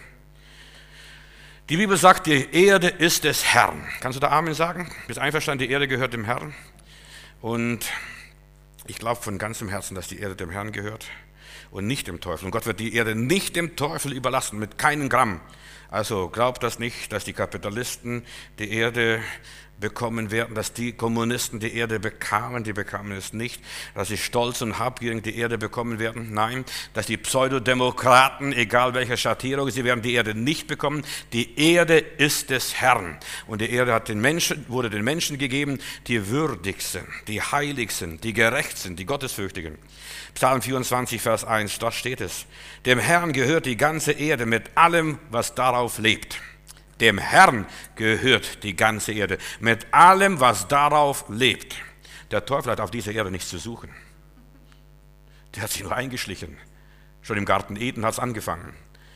Die Bibel sagt, die Erde ist des Herrn. Kannst du da Amen sagen? Bist du einverstanden, die Erde gehört dem Herrn? Und ich glaube von ganzem Herzen, dass die Erde dem Herrn gehört. Und nicht dem Teufel. Und Gott wird die Erde nicht dem Teufel überlassen, mit keinem Gramm. Also glaubt das nicht, dass die Kapitalisten die Erde bekommen werden, dass die Kommunisten die Erde bekamen, die bekamen es nicht, dass die Stolz und Habgierigen die Erde bekommen werden, nein, dass die Pseudodemokraten, egal welcher Schattierung, sie werden die Erde nicht bekommen. Die Erde ist des Herrn und die Erde wurde den Menschen gegeben, die würdig sind, die heilig sind, die gerecht sind, die Gottesfürchtigen. Psalm 24, Vers 1, da steht es, dem Herrn gehört die ganze Erde mit allem, was darauf lebt. Dem Herrn gehört die ganze Erde mit allem, was darauf lebt. Der Teufel hat auf dieser Erde nichts zu suchen. Der hat sich nur eingeschlichen. Schon im Garten Eden hat es angefangen.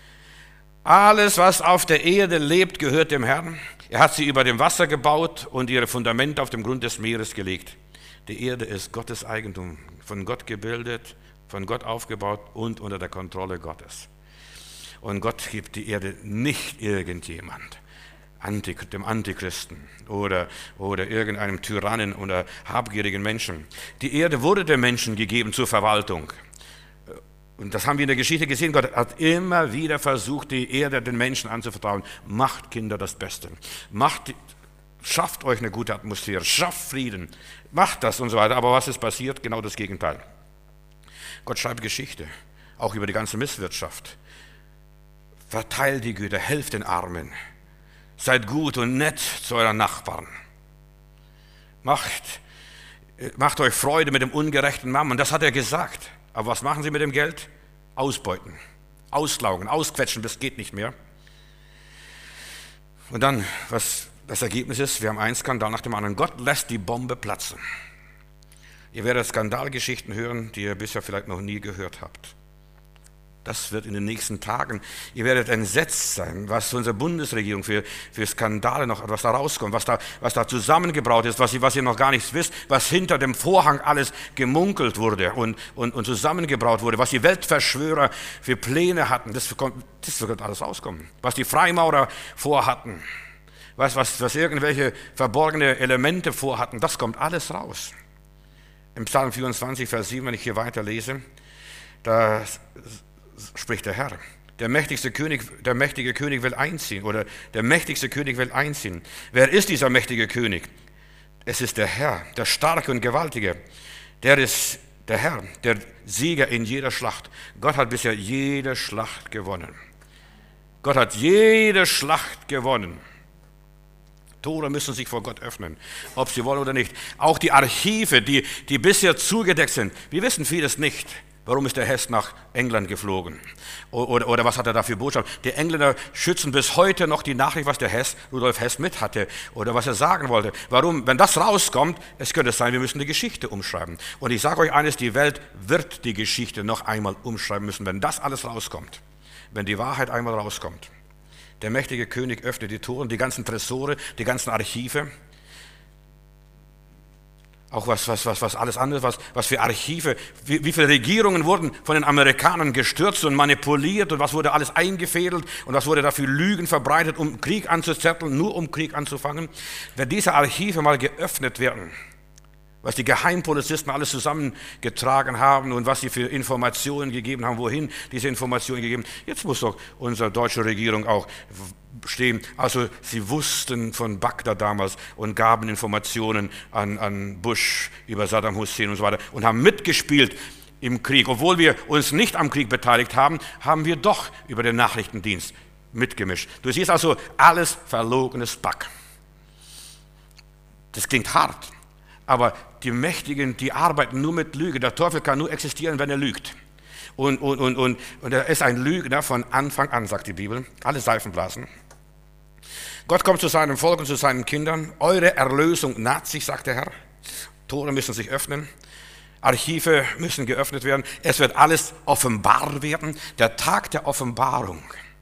Alles, was auf der Erde lebt, gehört dem Herrn. Er hat sie über dem Wasser gebaut und ihre Fundamente auf dem Grund des Meeres gelegt. Die Erde ist Gottes Eigentum, von Gott gebildet, von Gott aufgebaut und unter der Kontrolle Gottes. Und Gott gibt die Erde nicht irgendjemand, dem Antichristen oder irgendeinem Tyrannen oder habgierigen Menschen. Die Erde wurde dem Menschen gegeben zur Verwaltung. Und das haben wir in der Geschichte gesehen. Gott hat immer wieder versucht, die Erde den Menschen anzuvertrauen. Macht Kinder das Beste. schafft euch eine gute Atmosphäre, schafft Frieden, macht das und so weiter. Aber was ist passiert? Genau das Gegenteil. Gott schreibt Geschichte, auch über die ganze Misswirtschaft. Verteilt die Güter, helft den Armen. Seid gut und nett zu euren Nachbarn. Macht euch Freude mit dem ungerechten Mammon. Das hat er gesagt. Aber was machen sie mit dem Geld? Ausbeuten, auslaugen, ausquetschen, das geht nicht mehr. Und dann, was das Ergebnis ist, wir haben einen Skandal nach dem anderen. Gott lässt die Bombe platzen. Ihr werdet Skandalgeschichten hören, die ihr bisher vielleicht noch nie gehört habt. Das wird in den nächsten Tagen, ihr werdet entsetzt sein, was unsere Bundesregierung für Skandale noch, was da rauskommt, was da zusammengebraut ist, was ihr noch gar nicht wisst, was hinter dem Vorhang alles gemunkelt wurde und zusammengebraut wurde, was die Weltverschwörer für Pläne hatten, das wird alles rauskommen. Was die Freimaurer vorhatten, was irgendwelche verborgene Elemente vorhatten, das kommt alles raus. Im Psalm 24, Vers 7, wenn ich hier weiterlese, da spricht der Herr. Der mächtige König will einziehen, oder der mächtigste König will einziehen. Wer ist dieser mächtige König? Es ist der Herr, der starke und gewaltige. Der ist der Herr, der Sieger in jeder Schlacht. Gott hat bisher jede Schlacht gewonnen. Gott hat jede Schlacht gewonnen. Tore müssen sich vor Gott öffnen, ob sie wollen oder nicht. Auch die Archive, die bisher zugedeckt sind. Wir wissen vieles nicht. Warum ist der Hess nach England geflogen? Oder was hat er da für Botschaft? Die Engländer schützen bis heute noch die Nachricht, was der Rudolf Hess mit hatte oder was er sagen wollte. Warum? Wenn das rauskommt, es könnte sein, wir müssen die Geschichte umschreiben. Und ich sage euch eines, die Welt wird die Geschichte noch einmal umschreiben müssen, wenn das alles rauskommt. Wenn die Wahrheit einmal rauskommt. Der mächtige König öffnet die Tore, die ganzen Tresore, die ganzen Archive. Auch was alles andere, was für Archive, wie viele Regierungen wurden von den Amerikanern gestürzt und manipuliert und was wurde alles eingefädelt und was wurde da für Lügen verbreitet, um Krieg anzuzetteln, nur um Krieg anzufangen. Wenn diese Archive mal geöffnet werden, was die Geheimpolizisten alles zusammengetragen haben und was sie für Informationen gegeben haben, wohin diese Informationen gegeben haben. Jetzt muss doch unsere deutsche Regierung auch stehen. Also sie wussten von Bagdad damals und gaben Informationen an Bush über Saddam Hussein und so weiter und haben mitgespielt im Krieg. Obwohl wir uns nicht am Krieg beteiligt haben, haben wir doch über den Nachrichtendienst mitgemischt. Du siehst also alles verlogenes Back. Das klingt hart. Aber die Mächtigen, die arbeiten nur mit Lüge. Der Teufel kann nur existieren, wenn er lügt. Und er ist ein Lügner von Anfang an, sagt die Bibel. Alle Seifenblasen. Gott kommt zu seinem Volk und zu seinen Kindern. Eure Erlösung naht sich, sagt der Herr. Tore müssen sich öffnen. Archive müssen geöffnet werden. Es wird alles offenbar werden. Der Tag der Offenbarung.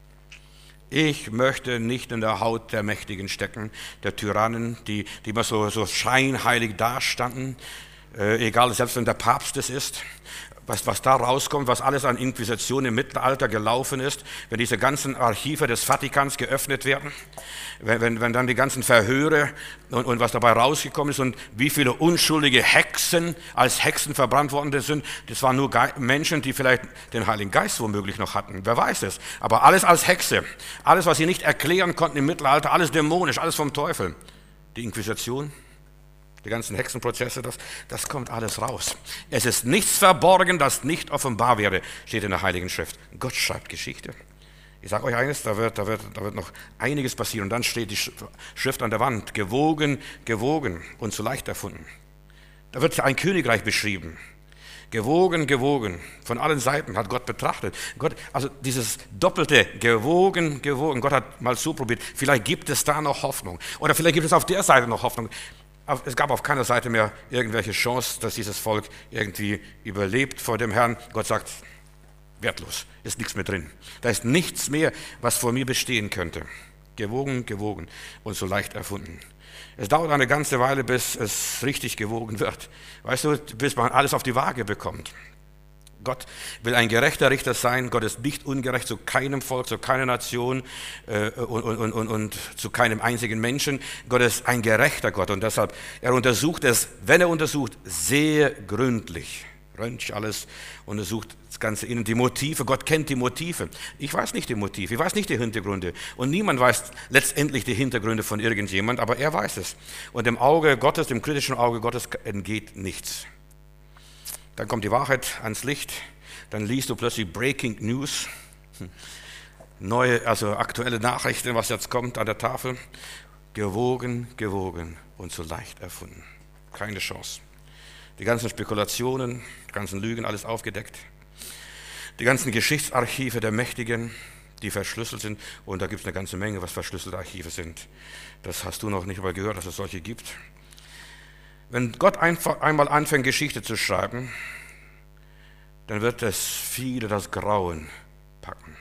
Ich möchte nicht in der Haut der Mächtigen stecken, der Tyrannen, die immer so scheinheilig dastanden, egal, selbst wenn der Papst es ist. Was da rauskommt, was alles an Inquisition im Mittelalter gelaufen ist, wenn diese ganzen Archive des Vatikans geöffnet werden, wenn dann die ganzen Verhöre und was dabei rausgekommen ist und wie viele unschuldige Hexen als Hexen verbrannt worden sind, das waren nur Menschen, die vielleicht den Heiligen Geist womöglich noch hatten, wer weiß es, aber alles als Hexe, alles, was sie nicht erklären konnten im Mittelalter, alles dämonisch, alles vom Teufel. Die Inquisition, die ganzen Hexenprozesse, das kommt alles raus. Es ist nichts verborgen, das nicht offenbar wäre, steht in der Heiligen Schrift. Gott schreibt Geschichte. Ich sage euch eines, da wird noch einiges passieren. Und dann steht die Schrift an der Wand, gewogen und zu leicht erfunden. Da wird ein Königreich beschrieben. Gewogen, von allen Seiten hat Gott betrachtet. Gott, also dieses doppelte gewogen, Gott hat mal so probiert. Vielleicht gibt es da noch Hoffnung. Oder vielleicht gibt es auf der Seite noch Hoffnung. Es gab auf keiner Seite mehr irgendwelche Chance, dass dieses Volk irgendwie überlebt vor dem Herrn. Gott sagt, wertlos, ist nichts mehr drin. Da ist nichts mehr, was vor mir bestehen könnte. Gewogen und so leicht erfunden. Es dauert eine ganze Weile, bis es richtig gewogen wird. Weißt du, bis man alles auf die Waage bekommt. Gott will ein gerechter Richter sein. Gott ist nicht ungerecht zu keinem Volk, zu keiner Nation und zu keinem einzigen Menschen. Gott ist ein gerechter Gott und deshalb, er untersucht es, wenn er untersucht, sehr gründlich. röntgt alles, untersucht das ganze Innen, die Motive. Gott kennt die Motive. Ich weiß nicht die Motive, ich weiß nicht die Hintergründe. Und niemand weiß letztendlich die Hintergründe von irgendjemand, aber er weiß es. Und dem Auge Gottes, dem kritischen Auge Gottes entgeht nichts. Dann kommt die Wahrheit ans Licht, dann liest du plötzlich Breaking News, neue, also aktuelle Nachrichten, was jetzt kommt an der Tafel. Gewogen, gewogen und so leicht erfunden. Keine Chance. Die ganzen Spekulationen, die ganzen Lügen, alles aufgedeckt. Die ganzen Geschichtsarchive der Mächtigen, die verschlüsselt sind. Und da gibt es eine ganze Menge, was verschlüsselte Archive sind. Das hast du noch nicht mal gehört, dass es solche gibt. Wenn Gott einmal anfängt, Geschichte zu schreiben, dann wird es viele das Grauen packen.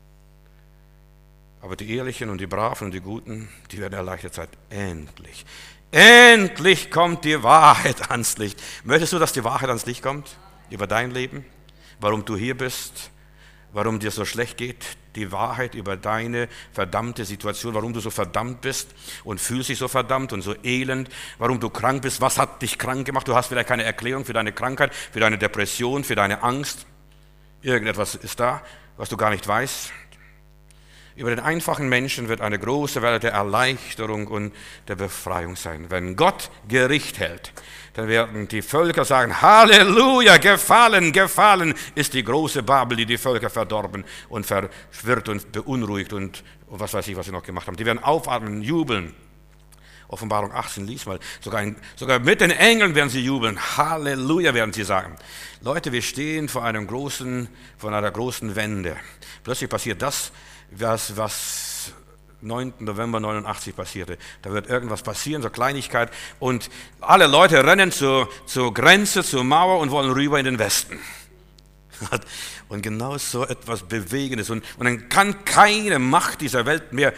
Aber die Ehrlichen und die Braven und die Guten, die werden erleichtert sein. Endlich. Endlich kommt die Wahrheit ans Licht. Möchtest du, dass die Wahrheit ans Licht kommt? Über dein Leben? Warum du hier bist? Warum dir so schlecht geht? Die Wahrheit über deine verdammte Situation, warum du so verdammt bist und fühlst dich so verdammt und so elend, warum du krank bist, was hat dich krank gemacht? Du hast vielleicht keine Erklärung für deine Krankheit, für deine Depression, für deine Angst. Irgendetwas ist da, was du gar nicht weißt. Über den einfachen Menschen wird eine große Welle der Erleichterung und der Befreiung sein. Wenn Gott Gericht hält, dann werden die Völker sagen, Halleluja, gefallen, gefallen ist die große Babel, die Völker verdorben und verwirrt und beunruhigt und was weiß ich, was sie noch gemacht haben. Die werden aufatmen, jubeln. Offenbarung 18, lies mal. Sogar mit den Engeln werden sie jubeln. Halleluja, werden sie sagen. Leute, wir stehen vor einer großen Wende. Plötzlich passiert das, was 9. November 89 passierte. Da wird irgendwas passieren, so Kleinigkeit. Und alle Leute rennen zur Grenze, zur Mauer und wollen rüber in den Westen. Und genau so etwas Bewegendes. Und dann kann keine Macht dieser Welt mehr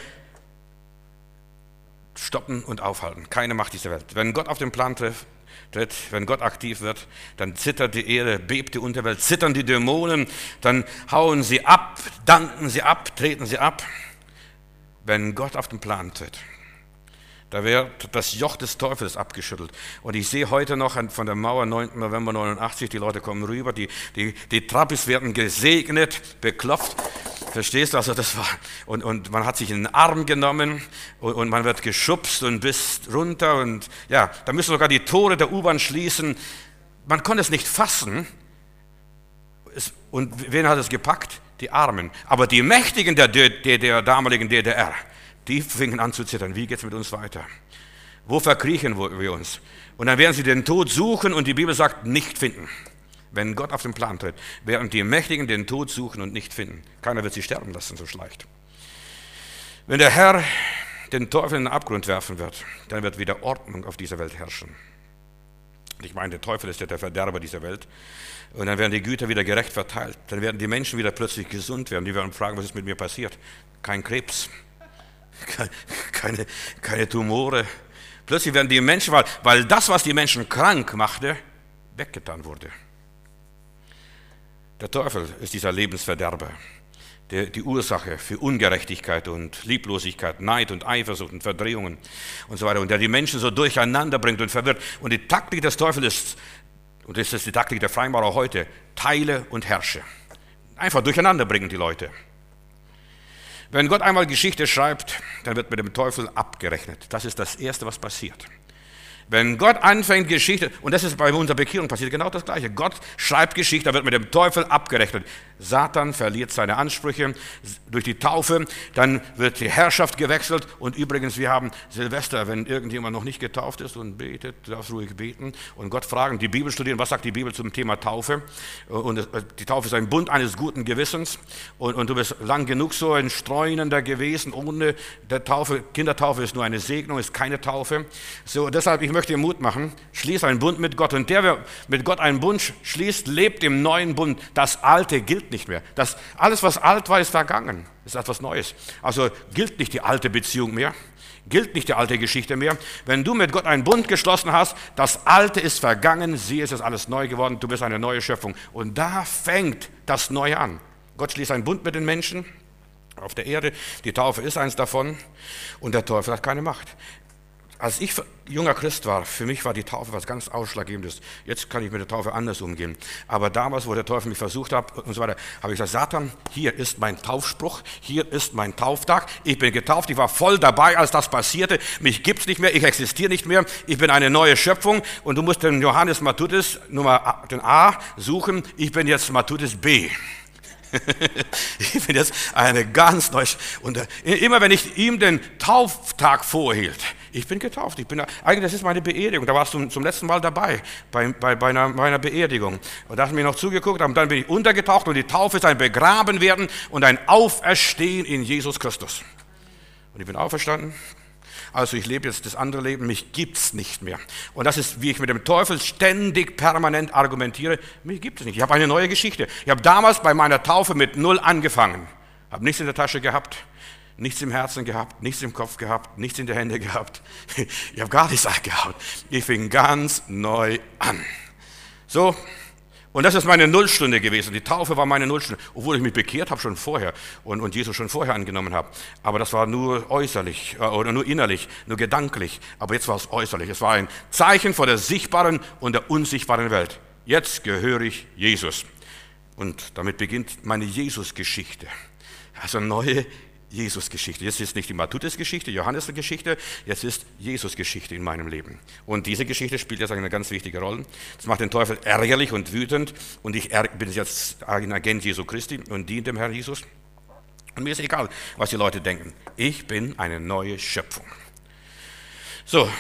stoppen und aufhalten. Keine Macht dieser Welt. Wenn Gott auf den Plan tritt, wenn Gott aktiv wird, dann zittert die Erde, bebt die Unterwelt, zittern die Dämonen, dann hauen sie ab, danken sie ab, treten sie ab. Wenn Gott auf den Plan tritt, da wird das Joch des Teufels abgeschüttelt. Und ich sehe heute noch von der Mauer 9. November 89, die Leute kommen rüber, die Trappis werden gesegnet, beklopft. Verstehst du? Also das war, und man hat sich in den Arm genommen und man wird geschubst und bis runter und ja, da müssen sogar die Tore der U-Bahn schließen. Man konnte es nicht fassen. Und wen hat es gepackt? Die Armen. Aber die Mächtigen der damaligen DDR, die fingen an zu zittern. Wie geht es mit uns weiter? Wo verkriechen wir uns? Und dann werden sie den Tod suchen und die Bibel sagt, nicht finden. Wenn Gott auf den Plan tritt, während die Mächtigen den Tod suchen und nicht finden. Keiner wird sie sterben lassen, so schleicht. Wenn der Herr den Teufel in den Abgrund werfen wird, dann wird wieder Ordnung auf dieser Welt herrschen. Ich meine, der Teufel ist ja der Verderber dieser Welt. Und dann werden die Güter wieder gerecht verteilt. Dann werden die Menschen wieder plötzlich gesund werden. Die werden fragen, was ist mit mir passiert? Kein Krebs, keine Tumore. Plötzlich werden die Menschen, weil das, was die Menschen krank machte, weggetan wurde. Der Teufel ist dieser Lebensverderber, die Ursache für Ungerechtigkeit und Lieblosigkeit, Neid und Eifersucht und Verdrehungen und so weiter. Und der die Menschen so durcheinander bringt und verwirrt. Und die Taktik des Teufels ist, und das ist die Taktik der Freimaurer heute, teile und herrsche. Einfach durcheinander bringen die Leute. Wenn Gott einmal Geschichte schreibt, dann wird mit dem Teufel abgerechnet. Das ist das Erste, was passiert. Wenn Gott anfängt Geschichte, und das ist bei unserer Bekehrung passiert genau das Gleiche. Gott schreibt Geschichte, da wird mit dem Teufel abgerechnet. Satan verliert seine Ansprüche durch die Taufe, dann wird die Herrschaft gewechselt. Und übrigens, wir haben Silvester, wenn irgendjemand noch nicht getauft ist und betet, du darfst ruhig beten und Gott fragen, die Bibel studieren, was sagt die Bibel zum Thema Taufe? Und die Taufe ist ein Bund eines guten Gewissens und du bist lang genug so ein Streunender gewesen, ohne der Taufe. Kindertaufe ist nur eine Segnung, ist keine Taufe. So, deshalb, ich möchte dir Mut machen, schließ einen Bund mit Gott. Und der, wer mit Gott einen Bund schließt, lebt im neuen Bund. Das Alte gilt nicht mehr. Alles, was alt war, ist vergangen. Ist etwas Neues. Also gilt nicht die alte Beziehung mehr, gilt nicht die alte Geschichte mehr. Wenn du mit Gott einen Bund geschlossen hast, das Alte ist vergangen, siehe, es ist alles neu geworden, du bist eine neue Schöpfung. Und da fängt das Neue an. Gott schließt einen Bund mit den Menschen auf der Erde. Die Taufe ist eins davon und der Teufel hat keine Macht. als ich junger Christ war, für mich war die Taufe was ganz Ausschlaggebendes. Jetzt kann ich mit der Taufe anders umgehen. Aber damals, wo der Teufel mich versucht hat und so weiter, habe ich gesagt, Satan, hier ist mein Taufspruch, hier ist mein Tauftag. Ich bin getauft, ich war voll dabei, als das passierte. Mich gibt's nicht mehr, ich existiere nicht mehr. Ich bin eine neue Schöpfung und du musst den Johannes Matthäus den A suchen. Ich bin jetzt Matthäus B. Ich bin jetzt eine ganz neue. Und immer wenn ich ihm den Tauftag vorhielt, ich bin getauft. Eigentlich, das ist meine Beerdigung. Da warst du zum letzten Mal dabei, bei meiner Beerdigung. Und da hast du mir noch zugeguckt, und dann bin ich untergetaucht und die Taufe ist ein Begrabenwerden und ein Auferstehen in Jesus Christus. Und ich bin auferstanden. Also ich lebe jetzt das andere Leben, mich gibt's nicht mehr. Und das ist, wie ich mit dem Teufel ständig, permanent argumentiere, mich gibt es nicht. Ich habe eine neue Geschichte. Ich habe damals bei meiner Taufe mit 0 angefangen. Habe nichts in der Tasche gehabt, nichts im Herzen gehabt, nichts im Kopf gehabt, nichts in der Hände gehabt. Ich habe gar nichts gehabt. Ich fing ganz neu an. So. Und das ist meine Nullstunde gewesen. Die Taufe war meine Nullstunde, obwohl ich mich bekehrt habe schon vorher und Jesus schon vorher angenommen habe. Aber das war nur äußerlich oder nur innerlich, nur gedanklich. Aber jetzt war es äußerlich. Es war ein Zeichen vor der sichtbaren und der unsichtbaren Welt. Jetzt gehöre ich Jesus. Und damit beginnt meine Jesus-Geschichte. Also eine neue Jesus-Geschichte. Jetzt ist nicht die Matthäus-Geschichte, Johannes-Geschichte, jetzt ist Jesus-Geschichte in meinem Leben. Und diese Geschichte spielt jetzt eine ganz wichtige Rolle. Das macht den Teufel ärgerlich und wütend und ich bin jetzt ein Agent Jesu Christi und diene dem Herrn Jesus. Und mir ist egal, was die Leute denken. Ich bin eine neue Schöpfung. So,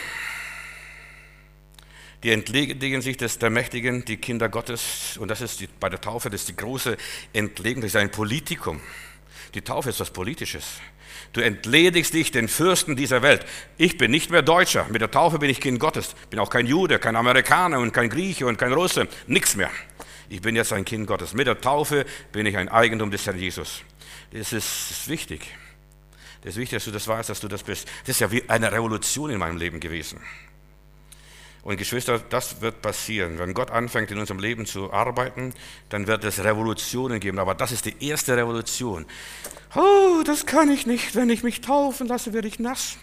die entledigen sich der Mächtigen, die Kinder Gottes, und das ist bei der Taufe, das ist die große Entlegung, das ist ein Politikum. Die Taufe ist was Politisches. Du entledigst dich den Fürsten dieser Welt. Ich bin nicht mehr Deutscher. Mit der Taufe bin ich Kind Gottes. Bin auch kein Jude, kein Amerikaner und kein Grieche und kein Russe. Nichts mehr. Ich bin jetzt ein Kind Gottes. Mit der Taufe bin ich ein Eigentum des Herrn Jesus. Das ist wichtig. Das ist wichtig, dass du das weißt, dass du das bist. Das ist ja wie eine Revolution in meinem Leben gewesen. Und Geschwister, das wird passieren. Wenn Gott anfängt, in unserem Leben zu arbeiten, dann wird es Revolutionen geben. Aber das ist die erste Revolution. Oh, das kann ich nicht. Wenn ich mich taufen lasse, werde ich nass.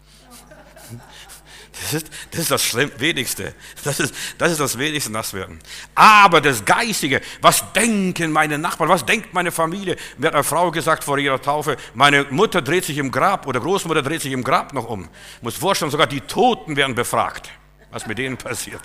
Das ist das Wenigste. Das ist das Wenigste, nass werden. Aber das Geistige, was denken meine Nachbarn, was denkt meine Familie? Mir hat eine Frau gesagt vor ihrer Taufe, meine Mutter dreht sich im Grab oder Großmutter dreht sich im Grab noch um. Muss vorstellen, sogar die Toten werden befragt. Was mit denen passiert.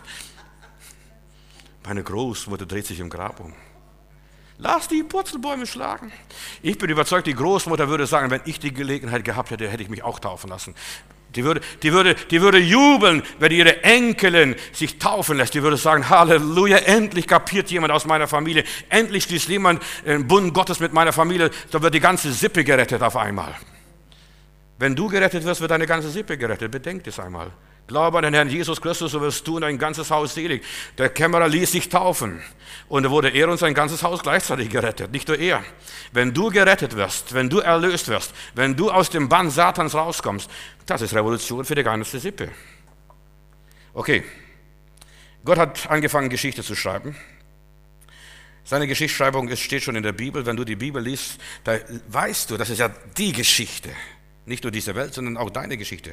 Meine Großmutter dreht sich im Grab um. Lass die Purzelbäume schlagen. Ich bin überzeugt, die Großmutter würde sagen, wenn ich die Gelegenheit gehabt hätte, hätte ich mich auch taufen lassen. Die würde jubeln, wenn ihre Enkelin sich taufen lässt. Die würde sagen, Halleluja, endlich kapiert jemand aus meiner Familie. Endlich schließt jemand den Bund Gottes mit meiner Familie. Da wird die ganze Sippe gerettet auf einmal. Wenn du gerettet wirst, wird deine ganze Sippe gerettet. Bedenkt es einmal. Glaube an den Herrn Jesus Christus, so wirst du und dein ganzes Haus selig. Der Kämmerer ließ sich taufen und da wurde er und sein ganzes Haus gleichzeitig gerettet, nicht nur er. Wenn du gerettet wirst, wenn du erlöst wirst, wenn du aus dem Bann Satans rauskommst, das ist Revolution für die ganze Sippe. Okay, Gott hat angefangen, Geschichte zu schreiben. Seine Geschichtsschreibung steht schon in der Bibel. Wenn du die Bibel liest, da weißt du, das ist ja die Geschichte. Nicht nur diese Welt, sondern auch deine Geschichte.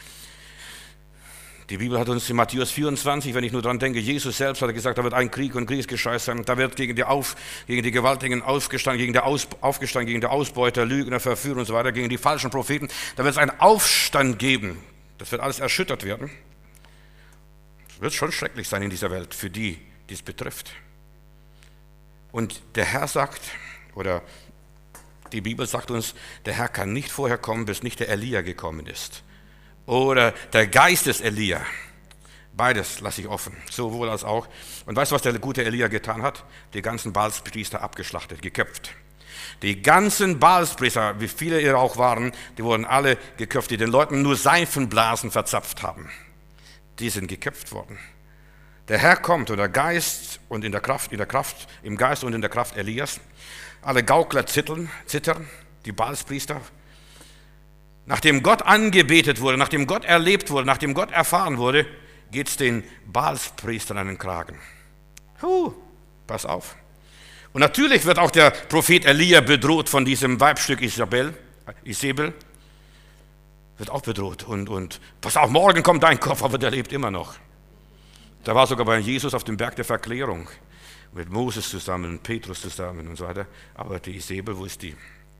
Die Bibel hat uns in Matthäus 24, wenn ich nur daran denke, Jesus selbst hat gesagt, da wird ein Krieg und Kriegsgeschrei sein, da wird gegen die Gewaltigen aufgestanden, gegen die Ausbeuter, Lügner, Verführer und so weiter, gegen die falschen Propheten, da wird es einen Aufstand geben. Das wird alles erschüttert werden. Es wird schon schrecklich sein in dieser Welt für die, die es betrifft. Und der Herr sagt, oder die Bibel sagt uns, der Herr kann nicht vorher kommen, bis nicht der Elia gekommen ist. Oder der Geist des Elia. Beides lasse ich offen, sowohl als auch. Und weißt du, was der gute Elia getan hat? Die ganzen Baalspriester abgeschlachtet, geköpft. Die ganzen Baalspriester, wie viele ihr auch waren, die wurden alle geköpft, die den Leuten nur Seifenblasen verzapft haben. Die sind geköpft worden. Der Herr kommt und der Geist und im Geist und in der Kraft Elias. Alle Gaukler zittern, die Baalspriester. Nachdem Gott angebetet wurde, nachdem Gott erlebt wurde, nachdem Gott erfahren wurde, geht es den Baalspriestern an den Kragen. Pass auf. Und natürlich wird auch der Prophet Elia bedroht von diesem Weibstück Isabel. wird auch bedroht. Und pass auf, morgen kommt dein Kopf, aber der lebt immer noch. Da war sogar bei Jesus auf dem Berg der Verklärung. Mit Moses zusammen, Petrus zusammen und so weiter. Aber die Isabel, wo ist die?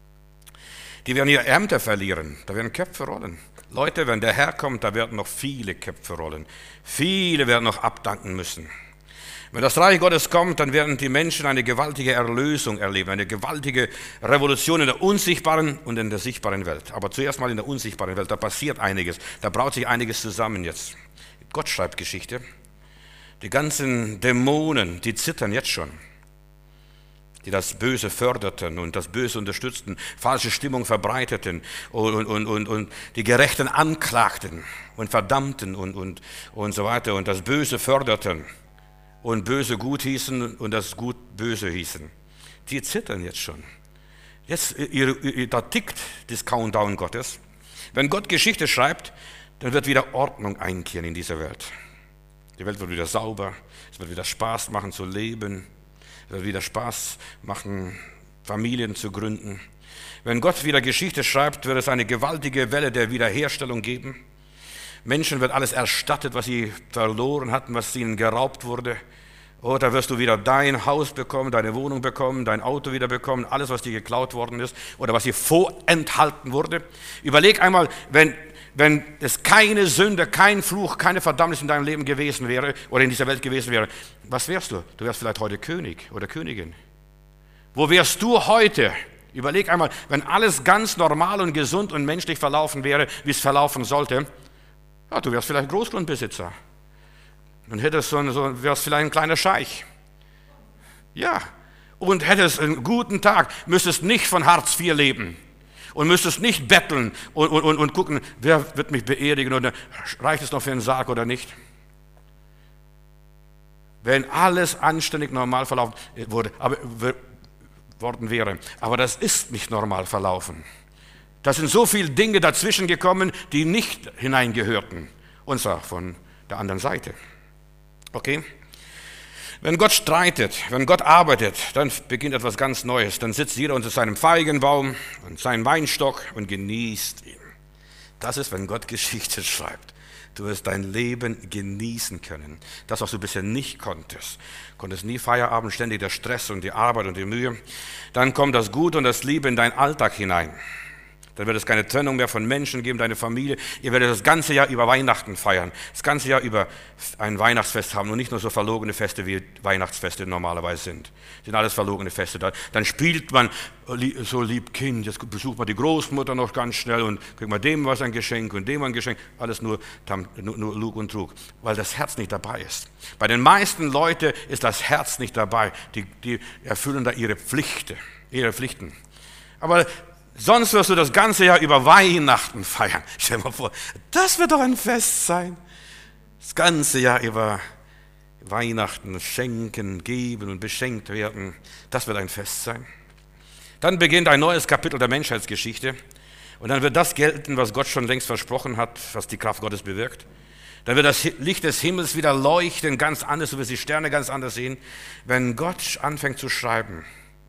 Die werden ihre Ämter verlieren, da werden Köpfe rollen. Leute, wenn der Herr kommt, da werden noch viele Köpfe rollen. Viele werden noch abdanken müssen. Wenn das Reich Gottes kommt, dann werden die Menschen eine gewaltige Erlösung erleben, eine gewaltige Revolution in der unsichtbaren und in der sichtbaren Welt. Aber zuerst mal in der unsichtbaren Welt, da passiert einiges, da braut sich einiges zusammen jetzt. Gott schreibt Geschichte. Die ganzen Dämonen, die zittern jetzt schon, die das Böse förderten und das Böse unterstützten, falsche Stimmung verbreiteten und die Gerechten anklagten und verdammten und so weiter und das Böse förderten und Böse gut hießen und das Gut böse hießen. Die zittern jetzt schon. Jetzt, da tickt das Countdown Gottes. Wenn Gott Geschichte schreibt, dann wird wieder Ordnung einkehren in dieser Welt. Die Welt wird wieder sauber, es wird wieder Spaß machen zu leben, es wird wieder Spaß machen, Familien zu gründen. Wenn Gott wieder Geschichte schreibt, wird es eine gewaltige Welle der Wiederherstellung geben. Menschen wird alles erstattet, was sie verloren hatten, was ihnen geraubt wurde. Oh, da wirst du wieder dein Haus bekommen, deine Wohnung bekommen, dein Auto wieder bekommen, alles, was dir geklaut worden ist oder was dir vorenthalten wurde. Überleg einmal, wenn es keine Sünde, kein Fluch, keine Verdammnis in deinem Leben gewesen wäre oder in dieser Welt gewesen wäre, was wärst du? Du wärst vielleicht heute König oder Königin. Wo wärst du heute? Überleg einmal, wenn alles ganz normal und gesund und menschlich verlaufen wäre, wie es verlaufen sollte, ja, du wärst vielleicht Großgrundbesitzer. Und wärst vielleicht ein kleiner Scheich. Ja, und hättest einen guten Tag, müsstest nicht von Hartz IV leben. Und müsstest nicht betteln und gucken, wer wird mich beerdigen oder reicht es noch für einen Sarg oder nicht. Wenn alles anständig normal verlaufen worden wäre. Aber das ist nicht normal verlaufen. Da sind so viele Dinge dazwischen gekommen, die nicht hineingehörten. Und zwar von der anderen Seite. Okay? Wenn Gott streitet, wenn Gott arbeitet, dann beginnt etwas ganz Neues. Dann sitzt jeder unter seinem Feigenbaum und seinem Weinstock und genießt ihn. Das ist, wenn Gott Geschichte schreibt. Du wirst dein Leben genießen können. Das, was du bisher nicht konntest. Konntest nie Feierabend, ständig der Stress und die Arbeit und die Mühe. Dann kommt das Gute und das Liebe in deinen Alltag hinein. Dann wird es keine Trennung mehr von Menschen geben, deine Familie. Ihr werdet das ganze Jahr über Weihnachten feiern, das ganze Jahr über ein Weihnachtsfest haben und nicht nur so verlogene Feste, wie Weihnachtsfeste normalerweise sind. Das sind alles verlogene Feste. Dann spielt man so lieb Kind, jetzt besucht man die Großmutter noch ganz schnell und kriegt man dem was ein Geschenk und dem ein Geschenk. Alles nur Lug und Trug, weil das Herz nicht dabei ist. Bei den meisten Leuten ist das Herz nicht dabei. Die erfüllen da ihre Pflichten. Aber sonst wirst du das ganze Jahr über Weihnachten feiern. Stell dir mal vor, das wird doch ein Fest sein. Das ganze Jahr über Weihnachten schenken, geben und beschenkt werden. Das wird ein Fest sein. Dann beginnt ein neues Kapitel der Menschheitsgeschichte. Und dann wird das gelten, was Gott schon längst versprochen hat, was die Kraft Gottes bewirkt. Dann wird das Licht des Himmels wieder leuchten, ganz anders, du wirst die Sterne ganz anders sehen. Wenn Gott anfängt zu schreiben,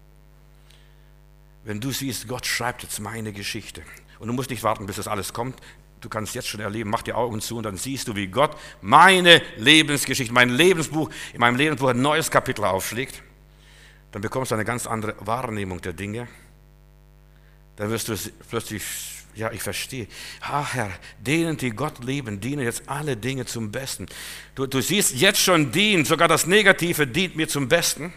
wenn du siehst, Gott schreibt jetzt meine Geschichte. Und du musst nicht warten, bis das alles kommt. Du kannst jetzt schon erleben, mach die Augen zu und dann siehst du, wie Gott meine Lebensgeschichte, in meinem Lebensbuch ein neues Kapitel aufschlägt. Dann bekommst du eine ganz andere Wahrnehmung der Dinge. Dann wirst du plötzlich, ja, ich verstehe. Herr, denen, die Gott lieben, dienen jetzt alle Dinge zum Besten. Du siehst jetzt schon sogar das Negative dient mir zum Besten.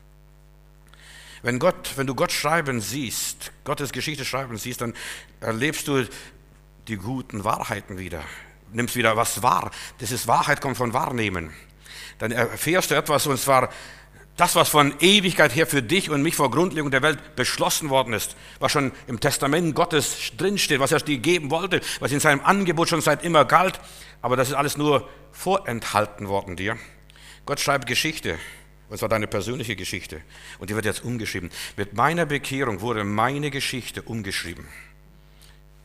Wenn du Gott schreiben siehst, Gottes Geschichte schreiben siehst, dann erlebst du die guten Wahrheiten wieder. Nimmst wieder was wahr. Wahrheit kommt von Wahrnehmen. Dann erfährst du etwas, und zwar das, was von Ewigkeit her für dich und mich vor Grundlegung der Welt beschlossen worden ist, was schon im Testament Gottes drinsteht, was er dir geben wollte, was in seinem Angebot schon seit immer galt, aber das ist alles nur vorenthalten worden dir. Gott schreibt Geschichte. Das war deine persönliche Geschichte. Und die wird jetzt umgeschrieben. Mit meiner Bekehrung wurde meine Geschichte umgeschrieben.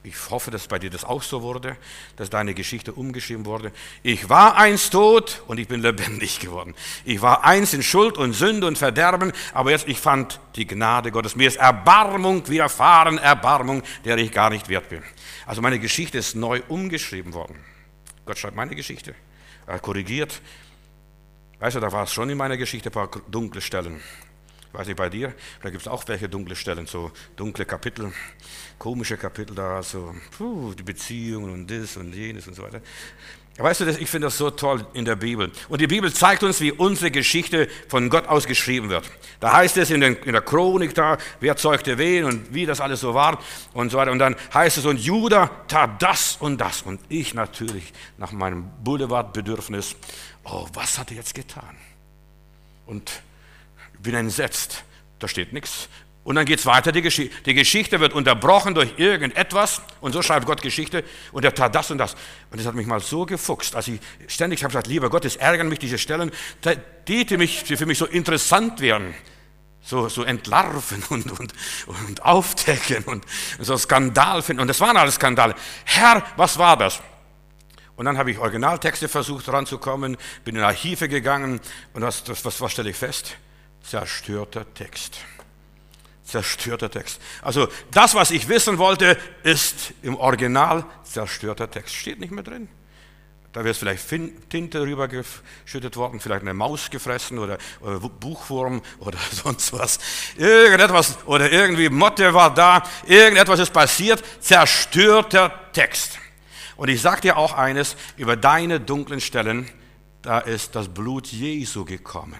Ich hoffe, dass bei dir das auch so wurde, dass deine Geschichte umgeschrieben wurde. Ich war einst tot und ich bin lebendig geworden. Ich war einst in Schuld und Sünde und Verderben, aber jetzt ich fand die Gnade Gottes. Mir ist Erbarmung widerfahren, Erbarmung, der ich gar nicht wert bin. Also meine Geschichte ist neu umgeschrieben worden. Gott schreibt meine Geschichte. Er korrigiert. Weißt du, da war es schon in meiner Geschichte ein paar dunkle Stellen. Ich weiß nicht, bei dir, da gibt es auch welche dunkle Stellen, so dunkle Kapitel, komische Kapitel da, so die Beziehungen und das und jenes und so weiter. Weißt du, ich finde das so toll in der Bibel. Und die Bibel zeigt uns, wie unsere Geschichte von Gott aus geschrieben wird. Da heißt es in der Chronik da, wer zeugte wen und wie das alles so war und so weiter. Und dann heißt es, und Juda tat das und das. Und ich natürlich nach meinem Boulevardbedürfnis, oh, was hat er jetzt getan? Und bin entsetzt, da steht nichts. Und dann geht es weiter, die Geschichte wird unterbrochen durch irgendetwas und so schreibt Gott Geschichte und er tat das und das. Und das hat mich mal so gefuchst, als ich ständig habe gesagt, lieber Gott, es ärgern mich diese Stellen, die für mich so interessant wären, so entlarven und aufdecken und so Skandal finden. Und das waren alles Skandale. Herr, was war das? Und dann habe ich Originaltexte versucht ranzukommen, bin in Archive gegangen und was stelle ich fest? Zerstörter Text. Zerstörter Text. Also das, was ich wissen wollte, ist im Original zerstörter Text. Steht nicht mehr drin. Da wäre es vielleicht Tinte rübergeschüttet worden, vielleicht eine Maus gefressen oder Buchwurm oder sonst was. Irgendetwas oder irgendwie Motte war da. Irgendetwas ist passiert. Zerstörter Text. Und ich sage dir auch eines, über deine dunklen Stellen, da ist das Blut Jesu gekommen.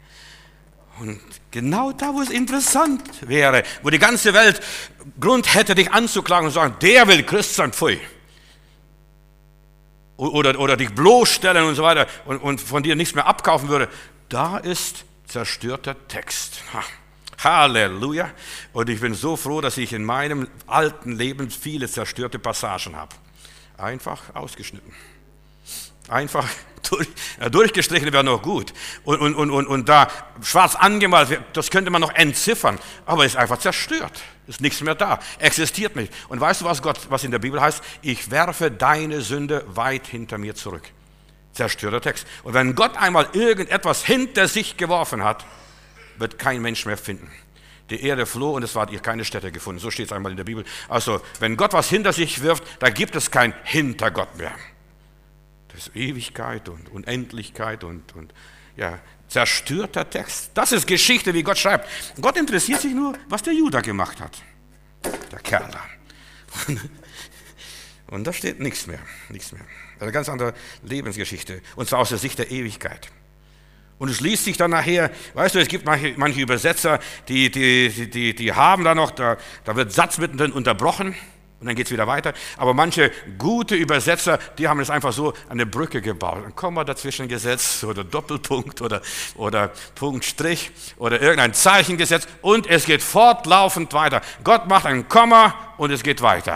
Und genau da, wo es interessant wäre, wo die ganze Welt Grund hätte, dich anzuklagen und zu sagen, der will Christ sein, pfui. Oder dich bloßstellen und so weiter und von dir nichts mehr abkaufen würde, da ist zerstörter Text. Halleluja. Und ich bin so froh, dass ich in meinem alten Leben viele zerstörte Passagen habe. Einfach ausgeschnitten. Einfach durchgestrichen wäre noch gut. Und da schwarz angemalt, das könnte man noch entziffern. Aber ist einfach zerstört. Ist nichts mehr da. Existiert nicht. Und weißt du, was in der Bibel heißt? Ich werfe deine Sünde weit hinter mir zurück. Zerstörter Text. Und wenn Gott einmal irgendetwas hinter sich geworfen hat, wird kein Mensch mehr finden. Die Erde floh und es war ihr keine Stätte gefunden. So steht es einmal in der Bibel. Also, wenn Gott was hinter sich wirft, da gibt es kein Hintergott mehr. Das ist Ewigkeit und Unendlichkeit und ja, zerstörter Text. Das ist Geschichte, wie Gott schreibt. Gott interessiert sich nur, was der Judah gemacht hat. Der Kerl da. Und da steht nichts mehr. Nichts mehr. Eine ganz andere Lebensgeschichte. Und zwar aus der Sicht der Ewigkeit. Und es liest sich dann nachher, weißt du, es gibt manche Übersetzer, die haben da noch, da wird Satz mittendrin unterbrochen. Und dann geht es wieder weiter. Aber manche gute Übersetzer, die haben es einfach so eine Brücke gebaut. Ein Komma dazwischen gesetzt oder Doppelpunkt oder Punktstrich oder irgendein Zeichen gesetzt. Und es geht fortlaufend weiter. Gott macht ein Komma und es geht weiter.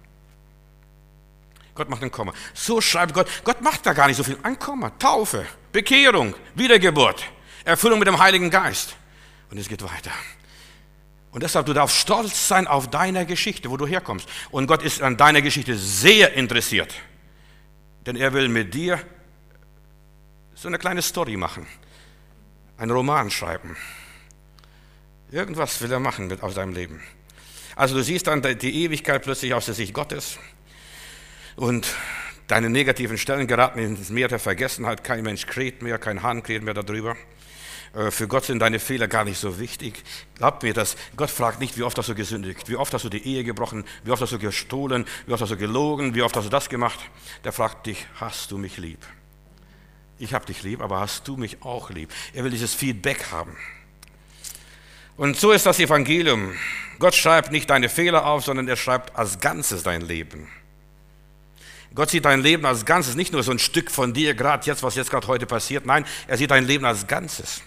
Gott macht ein Komma. So schreibt Gott. Gott macht da gar nicht so viel. Ein Komma, Taufe, Bekehrung, Wiedergeburt, Erfüllung mit dem Heiligen Geist. Und es geht weiter. Und deshalb, du darfst stolz sein auf deine Geschichte, wo du herkommst. Und Gott ist an deiner Geschichte sehr interessiert. Denn er will mit dir so eine kleine Story machen. Einen Roman schreiben. Irgendwas will er machen aus deinem Leben. Also du siehst dann die Ewigkeit plötzlich aus der Sicht Gottes. Und deine negativen Stellen geraten ins Meer der Vergessenheit. Kein Mensch kräht mehr, kein Hahn kräht mehr darüber. Für Gott sind deine Fehler gar nicht so wichtig. Glaub mir das, Gott fragt nicht, wie oft hast du gesündigt, wie oft hast du die Ehe gebrochen, wie oft hast du gestohlen, wie oft hast du gelogen, wie oft hast du das gemacht. Der fragt dich, hast du mich lieb? Ich habe dich lieb, aber hast du mich auch lieb? Er will dieses Feedback haben. Und so ist das Evangelium. Gott schreibt nicht deine Fehler auf, sondern er schreibt als Ganzes dein Leben. Gott sieht dein Leben als Ganzes, nicht nur so ein Stück von dir, gerade jetzt, was jetzt gerade heute passiert. Nein, er sieht dein Leben als Ganzes.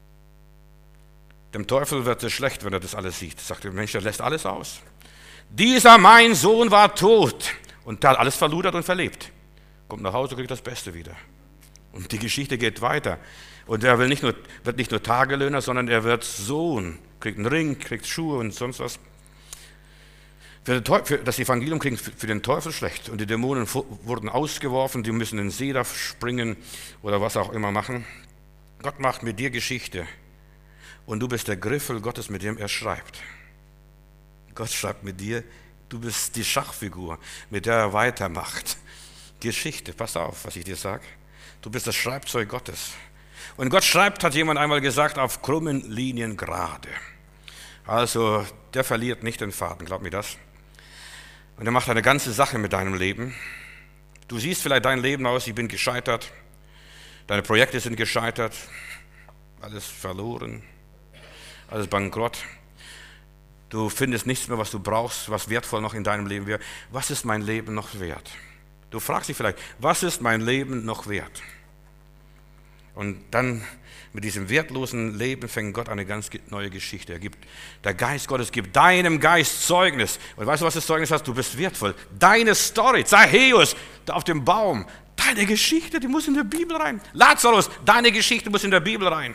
Dem Teufel wird es schlecht, wenn er das alles sieht. Sagt der Mensch, der lässt alles aus. Dieser mein Sohn war tot und hat alles verludert und verlebt. Kommt nach Hause, kriegt das Beste wieder. Und die Geschichte geht weiter. Und er wird nicht nur Tagelöhner, sondern er wird Sohn. Kriegt einen Ring, kriegt Schuhe und sonst was. Das Evangelium klingt für den Teufel schlecht und die Dämonen wurden ausgeworfen, die müssen in den See da springen oder was auch immer machen. Gott macht mit dir Geschichte und du bist der Griffel Gottes, mit dem er schreibt. Gott schreibt mit dir, du bist die Schachfigur, mit der er weitermacht. Geschichte, pass auf, was ich dir sage. Du bist das Schreibzeug Gottes. Und Gott schreibt, hat jemand einmal gesagt, auf krummen Linien gerade. Also der verliert nicht den Faden, glaub mir das. Und er macht eine ganze Sache mit deinem Leben. Du siehst vielleicht dein Leben aus, ich bin gescheitert, deine Projekte sind gescheitert, alles verloren, alles bankrott. Du findest nichts mehr, was du brauchst, was wertvoll noch in deinem Leben wäre. Was ist mein Leben noch wert? Du fragst dich vielleicht, was ist mein Leben noch wert? Und dann mit diesem wertlosen Leben fängt Gott eine ganz neue Geschichte. Der Geist Gottes gibt deinem Geist Zeugnis. Und weißt du, was das Zeugnis heißt? Du bist wertvoll. Deine Story, Zachäus, da auf dem Baum, deine Geschichte, die muss in der Bibel rein. Lazarus, deine Geschichte muss in der Bibel rein.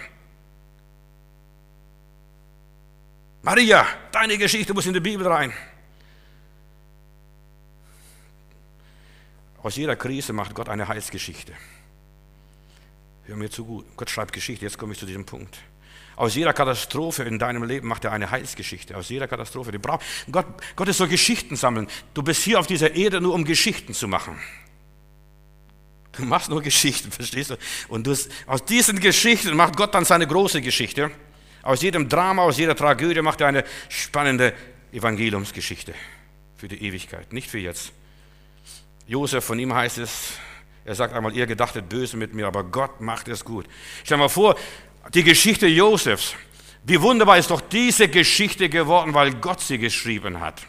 Maria, deine Geschichte muss in die Bibel rein. Aus jeder Krise macht Gott eine Heilsgeschichte. Hör mir zu gut. Gott schreibt Geschichte. Jetzt komme ich zu diesem Punkt. Aus jeder Katastrophe in deinem Leben macht er eine Heilsgeschichte. Aus jeder Katastrophe. Gott ist so Geschichten sammeln. Du bist hier auf dieser Erde nur, um Geschichten zu machen. Du machst nur Geschichten, verstehst du? Und aus diesen Geschichten macht Gott dann seine große Geschichte. Aus jedem Drama, aus jeder Tragödie macht er eine spannende Evangeliumsgeschichte. Für die Ewigkeit, nicht für jetzt. Josef, von ihm heißt es, er sagt einmal, ihr gedachtet böse mit mir, aber Gott macht es gut. Stell dir mal vor, die Geschichte Josefs, wie wunderbar ist doch diese Geschichte geworden, weil Gott sie geschrieben hat.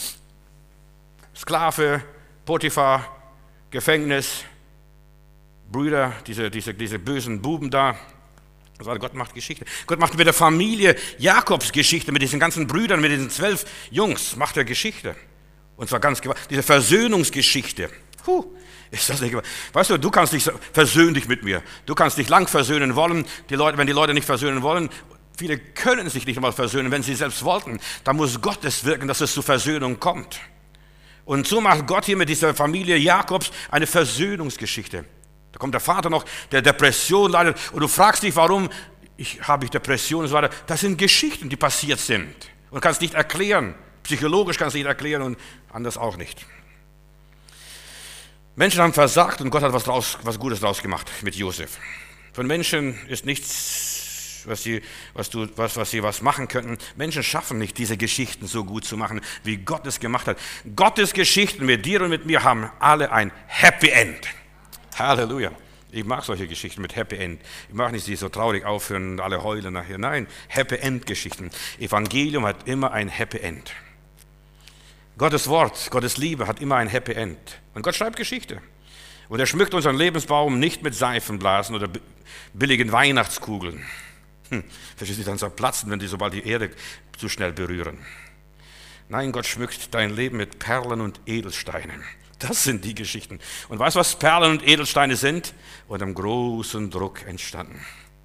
Sklave, Potiphar, Gefängnis, Brüder, diese bösen Buben da. Also Gott macht Geschichte. Gott macht mit der Familie Jakobs Geschichte, mit diesen ganzen Brüdern, mit diesen 12 Jungs, macht er Geschichte. Und zwar ganz gewaltig, diese Versöhnungsgeschichte. Ist das nicht gewaltig? Weißt du kannst dich versöhn dich mit mir. Du kannst dich lang versöhnen wollen. Wenn die Leute nicht versöhnen wollen, viele können sich nicht einmal versöhnen, wenn sie selbst wollten. Da muss Gott es wirken, dass es zur Versöhnung kommt. Und so macht Gott hier mit dieser Familie Jakobs eine Versöhnungsgeschichte. Da kommt der Vater noch, der Depression leidet. Und du fragst dich, warum habe ich Depression und so weiter. Das sind Geschichten, die passiert sind. Und kannst nicht erklären. Psychologisch kannst du nicht erklären und anders auch nicht. Menschen haben versagt und Gott hat was Gutes draus gemacht mit Josef. Von Menschen ist nichts, was machen könnten. Menschen schaffen nicht, diese Geschichten so gut zu machen, wie Gott es gemacht hat. Gottes Geschichten mit dir und mit mir haben alle ein Happy End. Halleluja. Ich mag solche Geschichten mit Happy End. Ich mag nicht, die so traurig aufhören und alle heulen nachher. Nein, Happy End Geschichten. Evangelium hat immer ein Happy End. Gottes Wort, Gottes Liebe hat immer ein Happy End. Und Gott schreibt Geschichte. Und er schmückt unseren Lebensbaum nicht mit Seifenblasen oder billigen Weihnachtskugeln. Verstehst du, die dann zerplatzen, wenn die sobald die Erde zu schnell berühren. Nein, Gott schmückt dein Leben mit Perlen und Edelsteinen. Das sind die Geschichten. Und weißt du, was Perlen und Edelsteine sind? Unter einem großen Druck entstanden.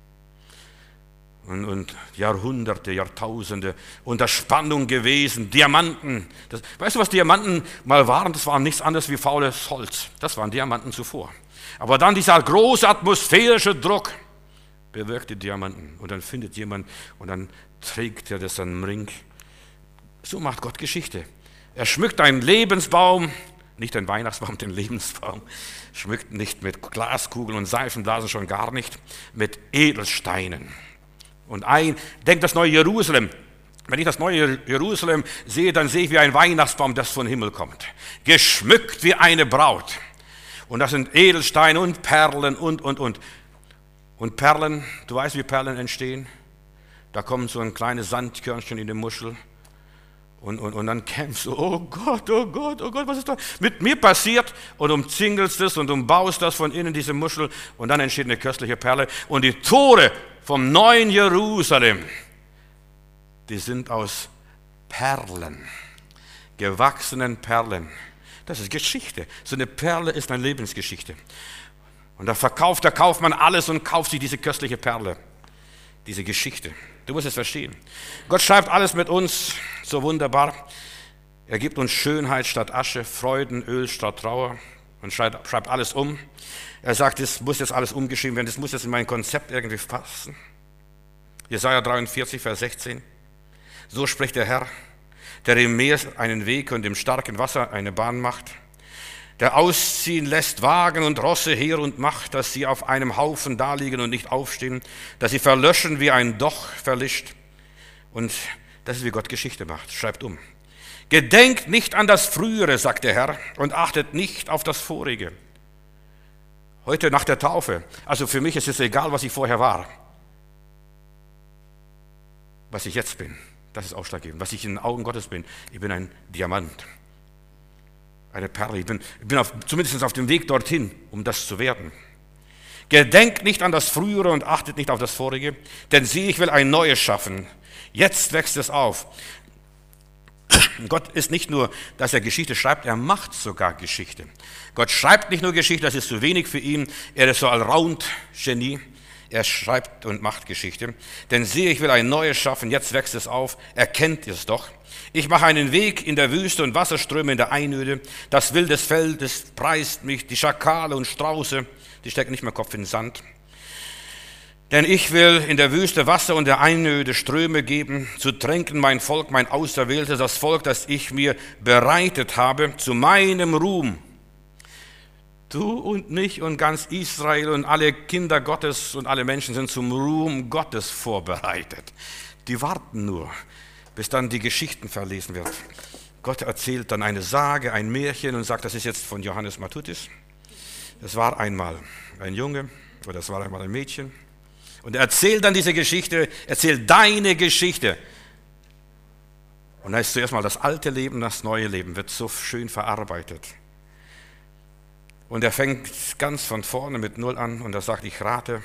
Und Jahrhunderte, Jahrtausende unter Spannung gewesen, Diamanten. Weißt du, was Diamanten mal waren? Das war nichts anderes wie faules Holz. Das waren Diamanten zuvor. Aber dann dieser große atmosphärische Druck bewirkte Diamanten. Und dann findet jemand und dann trägt er das an den Ring. So macht Gott Geschichte. Er schmückt einen Lebensbaum, nicht den Weihnachtsbaum, den Lebensbaum. Schmückt nicht mit Glaskugeln und Seifenblasen, schon gar nicht, mit Edelsteinen. Und denkt das neue Jerusalem. Wenn ich das neue Jerusalem sehe, dann sehe ich wie ein Weihnachtsbaum, das vom Himmel kommt. Geschmückt wie eine Braut. Und das sind Edelsteine und Perlen und. Und Perlen, du weißt, wie Perlen entstehen? Da kommt so ein kleines Sandkörnchen in die Muschel. Und dann kämpfst du, oh Gott, was ist da mit mir passiert? Und umzingelst es und umbaust das von innen, diese Muschel. Und dann entsteht eine köstliche Perle. Und die Tore vom neuen Jerusalem, die sind aus Perlen, gewachsenen Perlen. Das ist Geschichte. So eine Perle ist eine Lebensgeschichte. Und da verkauft der Kaufmann alles und kauft sich diese köstliche Perle, diese Geschichte. Du musst es verstehen. Gott schreibt alles mit uns so wunderbar. Er gibt uns Schönheit statt Asche, Freudenöl statt Trauer und schreibt alles um. Er sagt, es muss jetzt alles umgeschrieben werden, das muss jetzt in mein Konzept irgendwie passen. Jesaja 43, Vers 16. So spricht der Herr, der dem Meer einen Weg und dem starken Wasser eine Bahn macht, der ausziehen lässt Wagen und Rosse, Heer und Macht, dass sie auf einem Haufen daliegen und nicht aufstehen, dass sie verlöschen wie ein Doch verlischt. Und das ist, wie Gott Geschichte macht. Schreibt um. Gedenkt nicht an das Frühere, sagt der Herr, und achtet nicht auf das Vorige. Heute nach der Taufe, also für mich ist es egal, was ich vorher war. Was ich jetzt bin, das ist ausschlaggebend. Was ich in den Augen Gottes bin, ich bin ein Diamant. Eine Perle. Ich bin zumindest auf dem Weg dorthin, um das zu werden. Gedenkt nicht an das Frühere und achtet nicht auf das Vorige, denn siehe, ich will ein Neues schaffen. Jetzt wächst es auf. Gott ist nicht nur, dass er Geschichte schreibt, er macht sogar Geschichte. Gott schreibt nicht nur Geschichte, das ist zu wenig für ihn. Er ist so Allround-Genie. Er schreibt und macht Geschichte. Denn siehe, ich will ein Neues schaffen, jetzt wächst es auf. Erkennt es doch. Ich mache einen Weg in der Wüste und Wasserströme in der Einöde. Das Wild des Feldes preist mich, die Schakale und Strauße, die stecken nicht mehr Kopf in den Sand. Denn ich will in der Wüste Wasser und der Einöde Ströme geben, zu tränken mein Volk, mein Auserwähltes, das Volk, das ich mir bereitet habe, zu meinem Ruhm. Du und mich und ganz Israel und alle Kinder Gottes und alle Menschen sind zum Ruhm Gottes vorbereitet. Die warten nur, bis dann die Geschichten verlesen wird. Gott erzählt dann eine Sage, ein Märchen und sagt, das ist jetzt von Johannes Matthäus. Es war einmal ein Junge oder es war einmal ein Mädchen. Und er erzählt dann diese Geschichte, erzählt deine Geschichte. Und da ist zuerst mal das alte Leben, das neue Leben, wird so schön verarbeitet. Und er fängt ganz von vorne mit Null an und er sagt, ich rate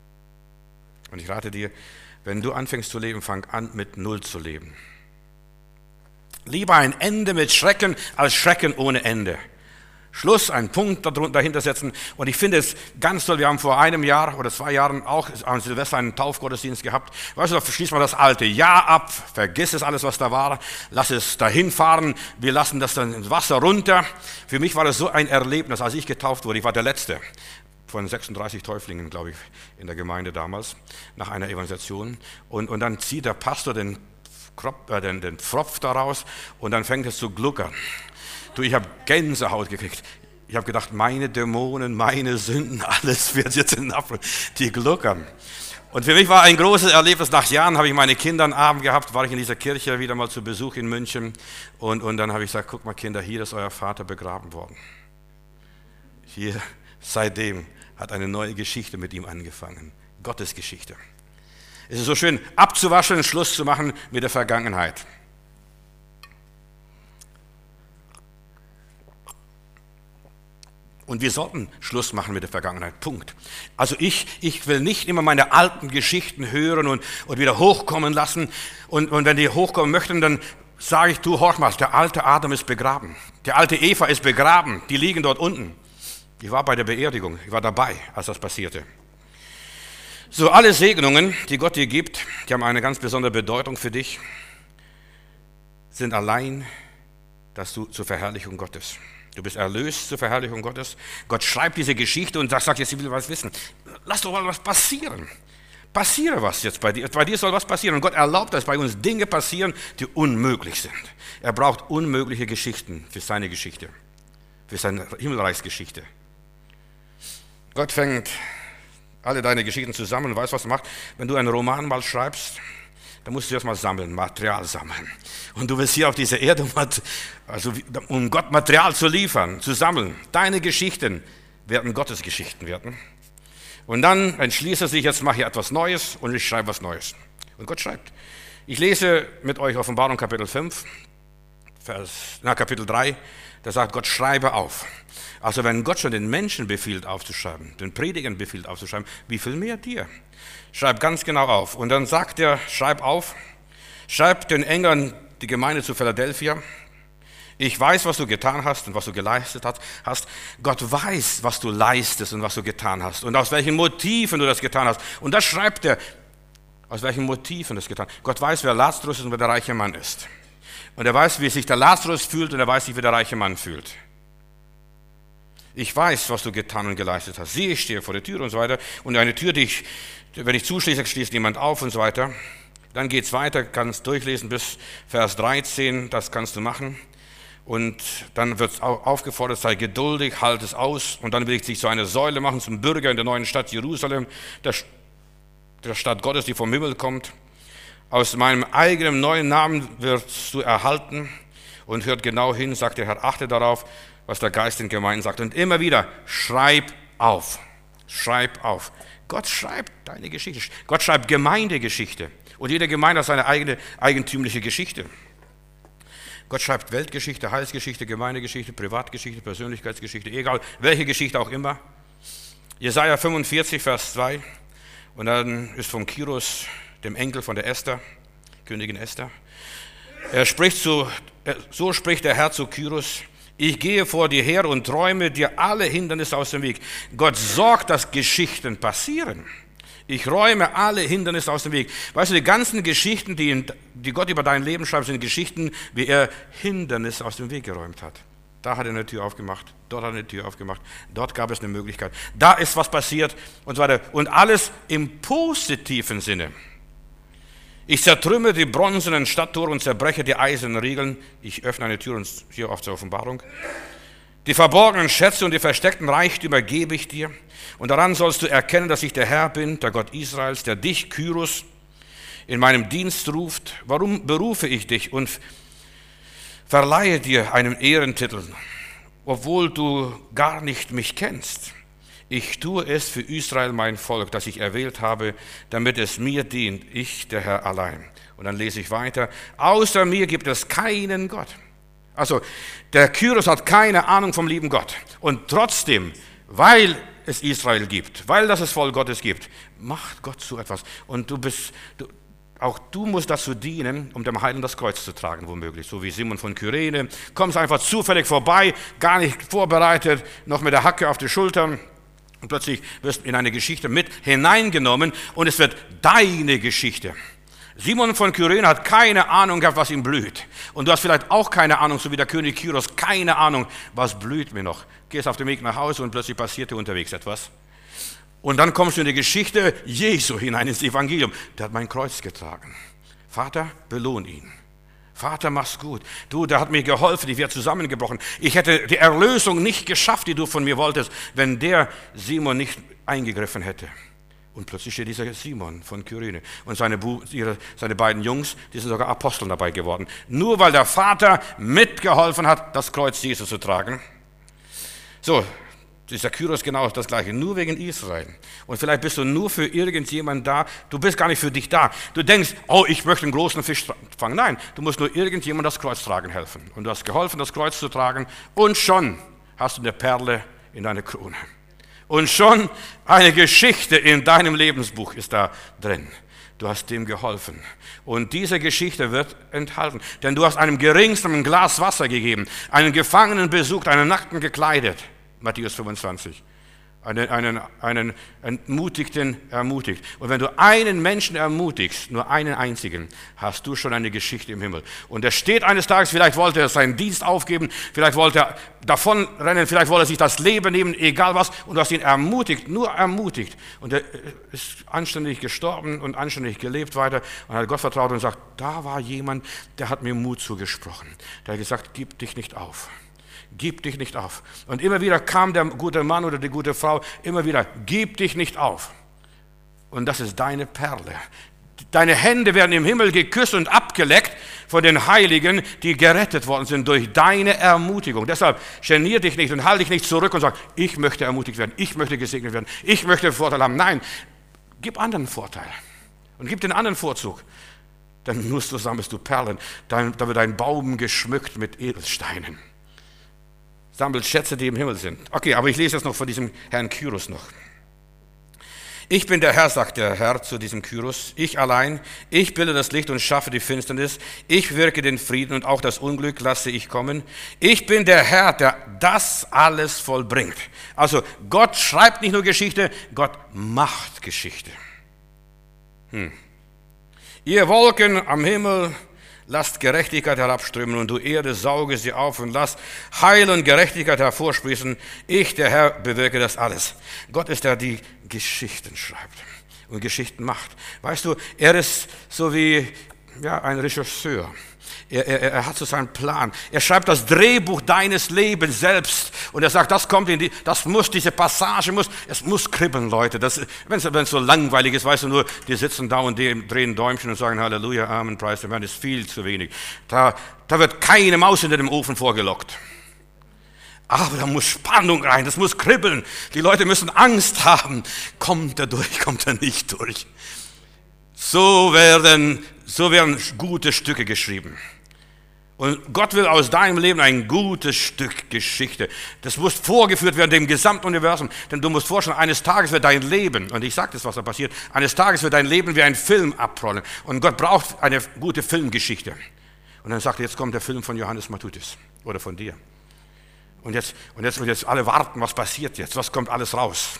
dir, wenn du anfängst zu leben, fang an mit Null zu leben. Lieber ein Ende mit Schrecken als Schrecken ohne Ende. Schluss, einen Punkt dahinter setzen. Und ich finde es ganz toll, wir haben vor einem Jahr oder 2 Jahren auch an Silvester einen Taufgottesdienst gehabt. Weißt du, da schließt man das alte Jahr ab, vergiss es alles, was da war, lass es dahin fahren, wir lassen das dann ins Wasser runter. Für mich war das so ein Erlebnis, als ich getauft wurde. Ich war der Letzte von 36 Täuflingen, glaube ich, in der Gemeinde damals, nach einer Evangelisation. Und dann zieht der Pastor den Pfropf daraus und dann fängt es zu gluckern. Du, ich habe Gänsehaut gekriegt. Ich habe gedacht, meine Dämonen, meine Sünden, alles wird jetzt in Abflug. Die gluckern. Und für mich war ein großes Erlebnis. Nach Jahren habe ich meine Kinder einen Abend gehabt, war ich in dieser Kirche wieder mal zu Besuch in München. Und dann habe ich gesagt, guck mal Kinder, hier ist euer Vater begraben worden. Hier, seitdem hat eine neue Geschichte mit ihm angefangen. Gottes Geschichte. Es ist so schön, abzuwaschen, Schluss zu machen mit der Vergangenheit. Und wir sollten Schluss machen mit der Vergangenheit. Punkt. Also ich will nicht immer meine alten Geschichten hören und wieder hochkommen lassen. Und wenn die hochkommen möchten, dann sage ich, du, horch mal, der alte Adam ist begraben. Der alte Eva ist begraben. Die liegen dort unten. Ich war bei der Beerdigung. Ich war dabei, als das passierte. So, alle Segnungen, die Gott dir gibt, die haben eine ganz besondere Bedeutung für dich, sind allein zur Verherrlichung Gottes. Du bist erlöst zur Verherrlichung Gottes. Gott schreibt diese Geschichte und sagt, jetzt, ich will was wissen. Lass doch mal was passieren. Passiere was jetzt bei dir. Bei dir soll was passieren. Und Gott erlaubt, dass bei uns Dinge passieren, die unmöglich sind. Er braucht unmögliche Geschichten für seine Geschichte, für seine Himmelreichsgeschichte. Gott fängt alle deine Geschichten zusammen und weiß, was er macht. Wenn du einen Roman mal schreibst, dann musst du erst mal sammeln, Material sammeln. Und du bist hier auf dieser Erde, um Gott Material zu liefern, zu sammeln. Deine Geschichten werden Gottes Geschichten werden. Und dann entschließt er sich, jetzt mache ich etwas Neues und ich schreibe was Neues. Und Gott schreibt. Ich lese mit euch Offenbarung Kapitel 5, Kapitel 3, da sagt Gott, schreibe auf. Also wenn Gott schon den Menschen befiehlt aufzuschreiben, den Predigern befiehlt aufzuschreiben, wie viel mehr dir? Schreib ganz genau auf. Und dann sagt er, schreib auf, schreib den Engeln die Gemeinde zu Philadelphia. Ich weiß, was du getan hast und was du geleistet hast. Gott weiß, was du leistest und was du getan hast und aus welchen Motiven du das getan hast. Und das schreibt er, aus welchen Motiven das getan hast. Gott weiß, wer Lazarus ist und wer der reiche Mann ist. Und er weiß, wie sich der Lazarus fühlt und er weiß, wie der reiche Mann fühlt. Ich weiß, was du getan und geleistet hast. Sieh, ich stehe vor der Tür und so weiter. Und eine Tür, wenn ich zuschließe, schließt niemand auf und so weiter. Dann geht es weiter, kannst durchlesen bis Vers 13, das kannst du machen. Und dann wird aufgefordert, sei geduldig, halt es aus. Und dann will ich dich zu einer Säule machen, zum Bürger in der neuen Stadt Jerusalem, der Stadt Gottes, die vom Himmel kommt. Aus meinem eigenen neuen Namen wirst du erhalten. Und hört genau hin, sagt der Herr, achte darauf, was der Geist den Gemeinden sagt. Und immer wieder, schreib auf. Schreib auf. Gott schreibt deine Geschichte. Gott schreibt Gemeindegeschichte. Und jede Gemeinde hat seine eigene eigentümliche Geschichte. Gott schreibt Weltgeschichte, Heilsgeschichte, Gemeindegeschichte, Privatgeschichte, Persönlichkeitsgeschichte, egal welche Geschichte auch immer. Jesaja 45, Vers 2. Und dann ist von Kyros, dem Enkel von der Esther, Königin Esther. So spricht der Herr zu Kyros: Ich gehe vor dir her und räume dir alle Hindernisse aus dem Weg. Gott sorgt, dass Geschichten passieren. Ich räume alle Hindernisse aus dem Weg. Weißt du, die ganzen Geschichten, die Gott über dein Leben schreibt, sind Geschichten, wie er Hindernisse aus dem Weg geräumt hat. Da hat er eine Tür aufgemacht, dort hat er eine Tür aufgemacht, dort gab es eine Möglichkeit. Da ist was passiert und so weiter. Und alles im positiven Sinne. Ich zertrümmere die bronzenen Stadttore und zerbreche die eisernen Riegeln. Ich öffne eine Tür und hier auf zur Offenbarung. Die verborgenen Schätze und die versteckten Reichtümer gebe ich dir. Und daran sollst du erkennen, dass ich der Herr bin, der Gott Israels, der dich, Kyros, in meinem Dienst ruft. Warum berufe ich dich und verleihe dir einen Ehrentitel, obwohl du gar nicht mich kennst? Ich tue es für Israel, mein Volk, das ich erwählt habe, damit es mir dient, ich, der Herr allein. Und dann lese ich weiter. Außer mir gibt es keinen Gott. Also der Kyros hat keine Ahnung vom lieben Gott. Und trotzdem, weil es Israel gibt, weil das Volk Gottes gibt, macht Gott so etwas. Und auch du musst dazu dienen, um dem Heiligen das Kreuz zu tragen, womöglich. So wie Simon von Kyrene. Kommst einfach zufällig vorbei, gar nicht vorbereitet, noch mit der Hacke auf die Schultern. Und plötzlich wirst du in eine Geschichte mit hineingenommen und es wird deine Geschichte. Simon von Kyrene hat keine Ahnung gehabt, was ihm blüht. Und du hast vielleicht auch keine Ahnung, so wie der König Kyros, keine Ahnung, was blüht mir noch. Gehst auf dem Weg nach Hause und plötzlich passiert dir unterwegs etwas. Und dann kommst du in die Geschichte Jesu hinein, ins Evangelium. Der hat mein Kreuz getragen. Vater, belohn ihn. Vater, mach's gut. Du, der hat mir geholfen, ich wäre zusammengebrochen. Ich hätte die Erlösung nicht geschafft, die du von mir wolltest, wenn der Simon nicht eingegriffen hätte. Und plötzlich steht dieser Simon von Kyrene und seine beiden Jungs, die sind sogar Aposteln dabei geworden. Nur weil der Vater mitgeholfen hat, das Kreuz Jesu zu tragen. So, dieser Kyros genau das Gleiche, nur wegen Israel. Und vielleicht bist du nur für irgendjemanden da, du bist gar nicht für dich da. Du denkst, oh, ich möchte einen großen Fisch fangen. Nein, du musst nur irgendjemandem das Kreuz tragen helfen. Und du hast geholfen, das Kreuz zu tragen und schon hast du eine Perle in deiner Krone. Und schon eine Geschichte in deinem Lebensbuch ist da drin. Du hast dem geholfen. Und diese Geschichte wird enthalten. Denn du hast einem Geringsten ein Glas Wasser gegeben, einen Gefangenen besucht, einen Nackten gekleidet. Matthäus 25. Einen Entmutigten ermutigt. Und wenn du einen Menschen ermutigst, nur einen einzigen, hast du schon eine Geschichte im Himmel. Und er steht eines Tages, vielleicht wollte er seinen Dienst aufgeben, vielleicht wollte er davonrennen, vielleicht wollte er sich das Leben nehmen, egal was. Und du hast ihn ermutigt, nur ermutigt. Und er ist anständig gestorben und anständig gelebt weiter und hat Gott vertraut und sagt, da war jemand, der hat mir Mut zugesprochen. Der hat gesagt, gib dich nicht auf. Gib dich nicht auf. Und immer wieder kam der gute Mann oder die gute Frau, immer wieder, gib dich nicht auf. Und das ist deine Perle. Deine Hände werden im Himmel geküsst und abgeleckt von den Heiligen, die gerettet worden sind durch deine Ermutigung. Deshalb genier dich nicht und halte dich nicht zurück und sag, ich möchte ermutigt werden, ich möchte gesegnet werden, ich möchte Vorteil haben. Nein, gib anderen Vorteil und gib den anderen Vorzug. Dann nur so sammelst du Perlen, da wird dein Baum geschmückt mit Edelsteinen. Sammelt Schätze, die im Himmel sind. Okay, aber ich lese jetzt noch von diesem Herrn Kyros noch. Ich bin der Herr, sagt der Herr zu diesem Kyros, ich allein, ich bilde das Licht und schaffe die Finsternis, ich wirke den Frieden und auch das Unglück lasse ich kommen. Ich bin der Herr, der das alles vollbringt. Also Gott schreibt nicht nur Geschichte, Gott macht Geschichte. Ihr Wolken am Himmel, lasst Gerechtigkeit herabströmen und du Erde, sauge sie auf und lass Heil und Gerechtigkeit hervorsprießen. Ich, der Herr, bewirke das alles. Gott ist der, der die Geschichten schreibt und Geschichten macht. Weißt du, er ist so wie ein Regisseur. Er hat so seinen Plan. Er schreibt das Drehbuch deines Lebens selbst. Und er sagt, diese Passage es muss kribbeln, Leute. Wenn es so langweilig ist, weißt du nur, die sitzen da und die drehen Däumchen und sagen Halleluja, Amen, Preis dem Herrn, ist viel zu wenig. Da wird keine Maus hinter dem Ofen vorgelockt. Aber da muss Spannung rein, das muss kribbeln. Die Leute müssen Angst haben. Kommt er durch, kommt er nicht durch. So werden gute Stücke geschrieben. Und Gott will aus deinem Leben ein gutes Stück Geschichte. Das muss vorgeführt werden dem gesamten Universum. Denn du musst vorstellen, eines Tages wird dein Leben, und ich sage das, was da passiert, eines Tages wird dein Leben wie ein Film abrollen. Und Gott braucht eine gute Filmgeschichte. Und dann sagt er, jetzt kommt der Film von Johannes Matthäus oder von dir. Und jetzt alle warten, was passiert jetzt, was kommt alles raus.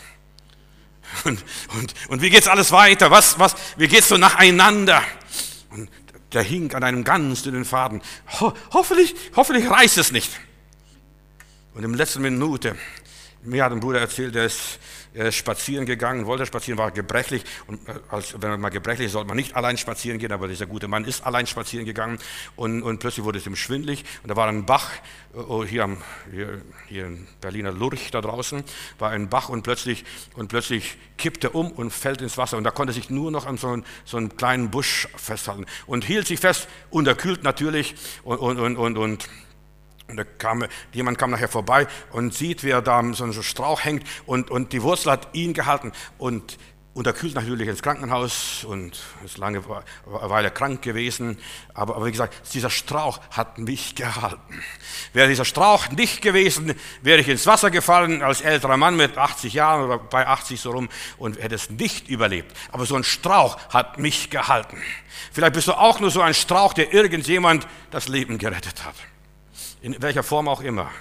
Und wie geht's alles weiter? Wie geht's so nacheinander? Und der hing an einem ganz dünnen Faden. Hoffentlich reißt es nicht. Und in der letzten Minute, mir hat ein Bruder erzählt, er ist spazieren gegangen, wollte spazieren, war gebrechlich. Und wenn man mal gebrechlich ist, sollte man nicht allein spazieren gehen, aber dieser gute Mann ist allein spazieren gegangen. Und plötzlich wurde es ihm schwindelig. Und da war ein Bach, hier in Berliner Lurch da draußen, war ein Bach und plötzlich kippte er um und fällt ins Wasser. Und da konnte er sich nur noch an so einen kleinen Busch festhalten. Und hielt sich fest, unterkühlt natürlich und jemand kam nachher vorbei und sieht, wie er da so einen Strauch hängt und die Wurzel hat ihn gehalten und unterkühlt natürlich ins Krankenhaus und ist lange Weile krank gewesen. Aber wie gesagt, dieser Strauch hat mich gehalten. Wäre dieser Strauch nicht gewesen, wäre ich ins Wasser gefallen als älterer Mann mit 80 Jahren oder bei 80 so rum und hätte es nicht überlebt. Aber so ein Strauch hat mich gehalten. Vielleicht bist du auch nur so ein Strauch, der irgendjemand das Leben gerettet hat. In welcher Form auch immer.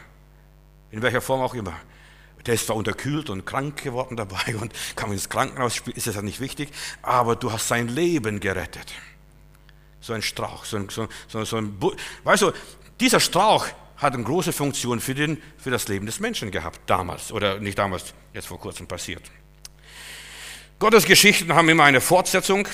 Der ist zwar unterkühlt und krank geworden dabei und kam ins Krankenhaus, ist das ja nicht wichtig, aber du hast sein Leben gerettet. So ein Strauch, weißt du, dieser Strauch hat eine große Funktion für das Leben des Menschen gehabt, damals, oder nicht damals, jetzt vor kurzem passiert. Gottes Geschichten haben immer eine Fortsetzung.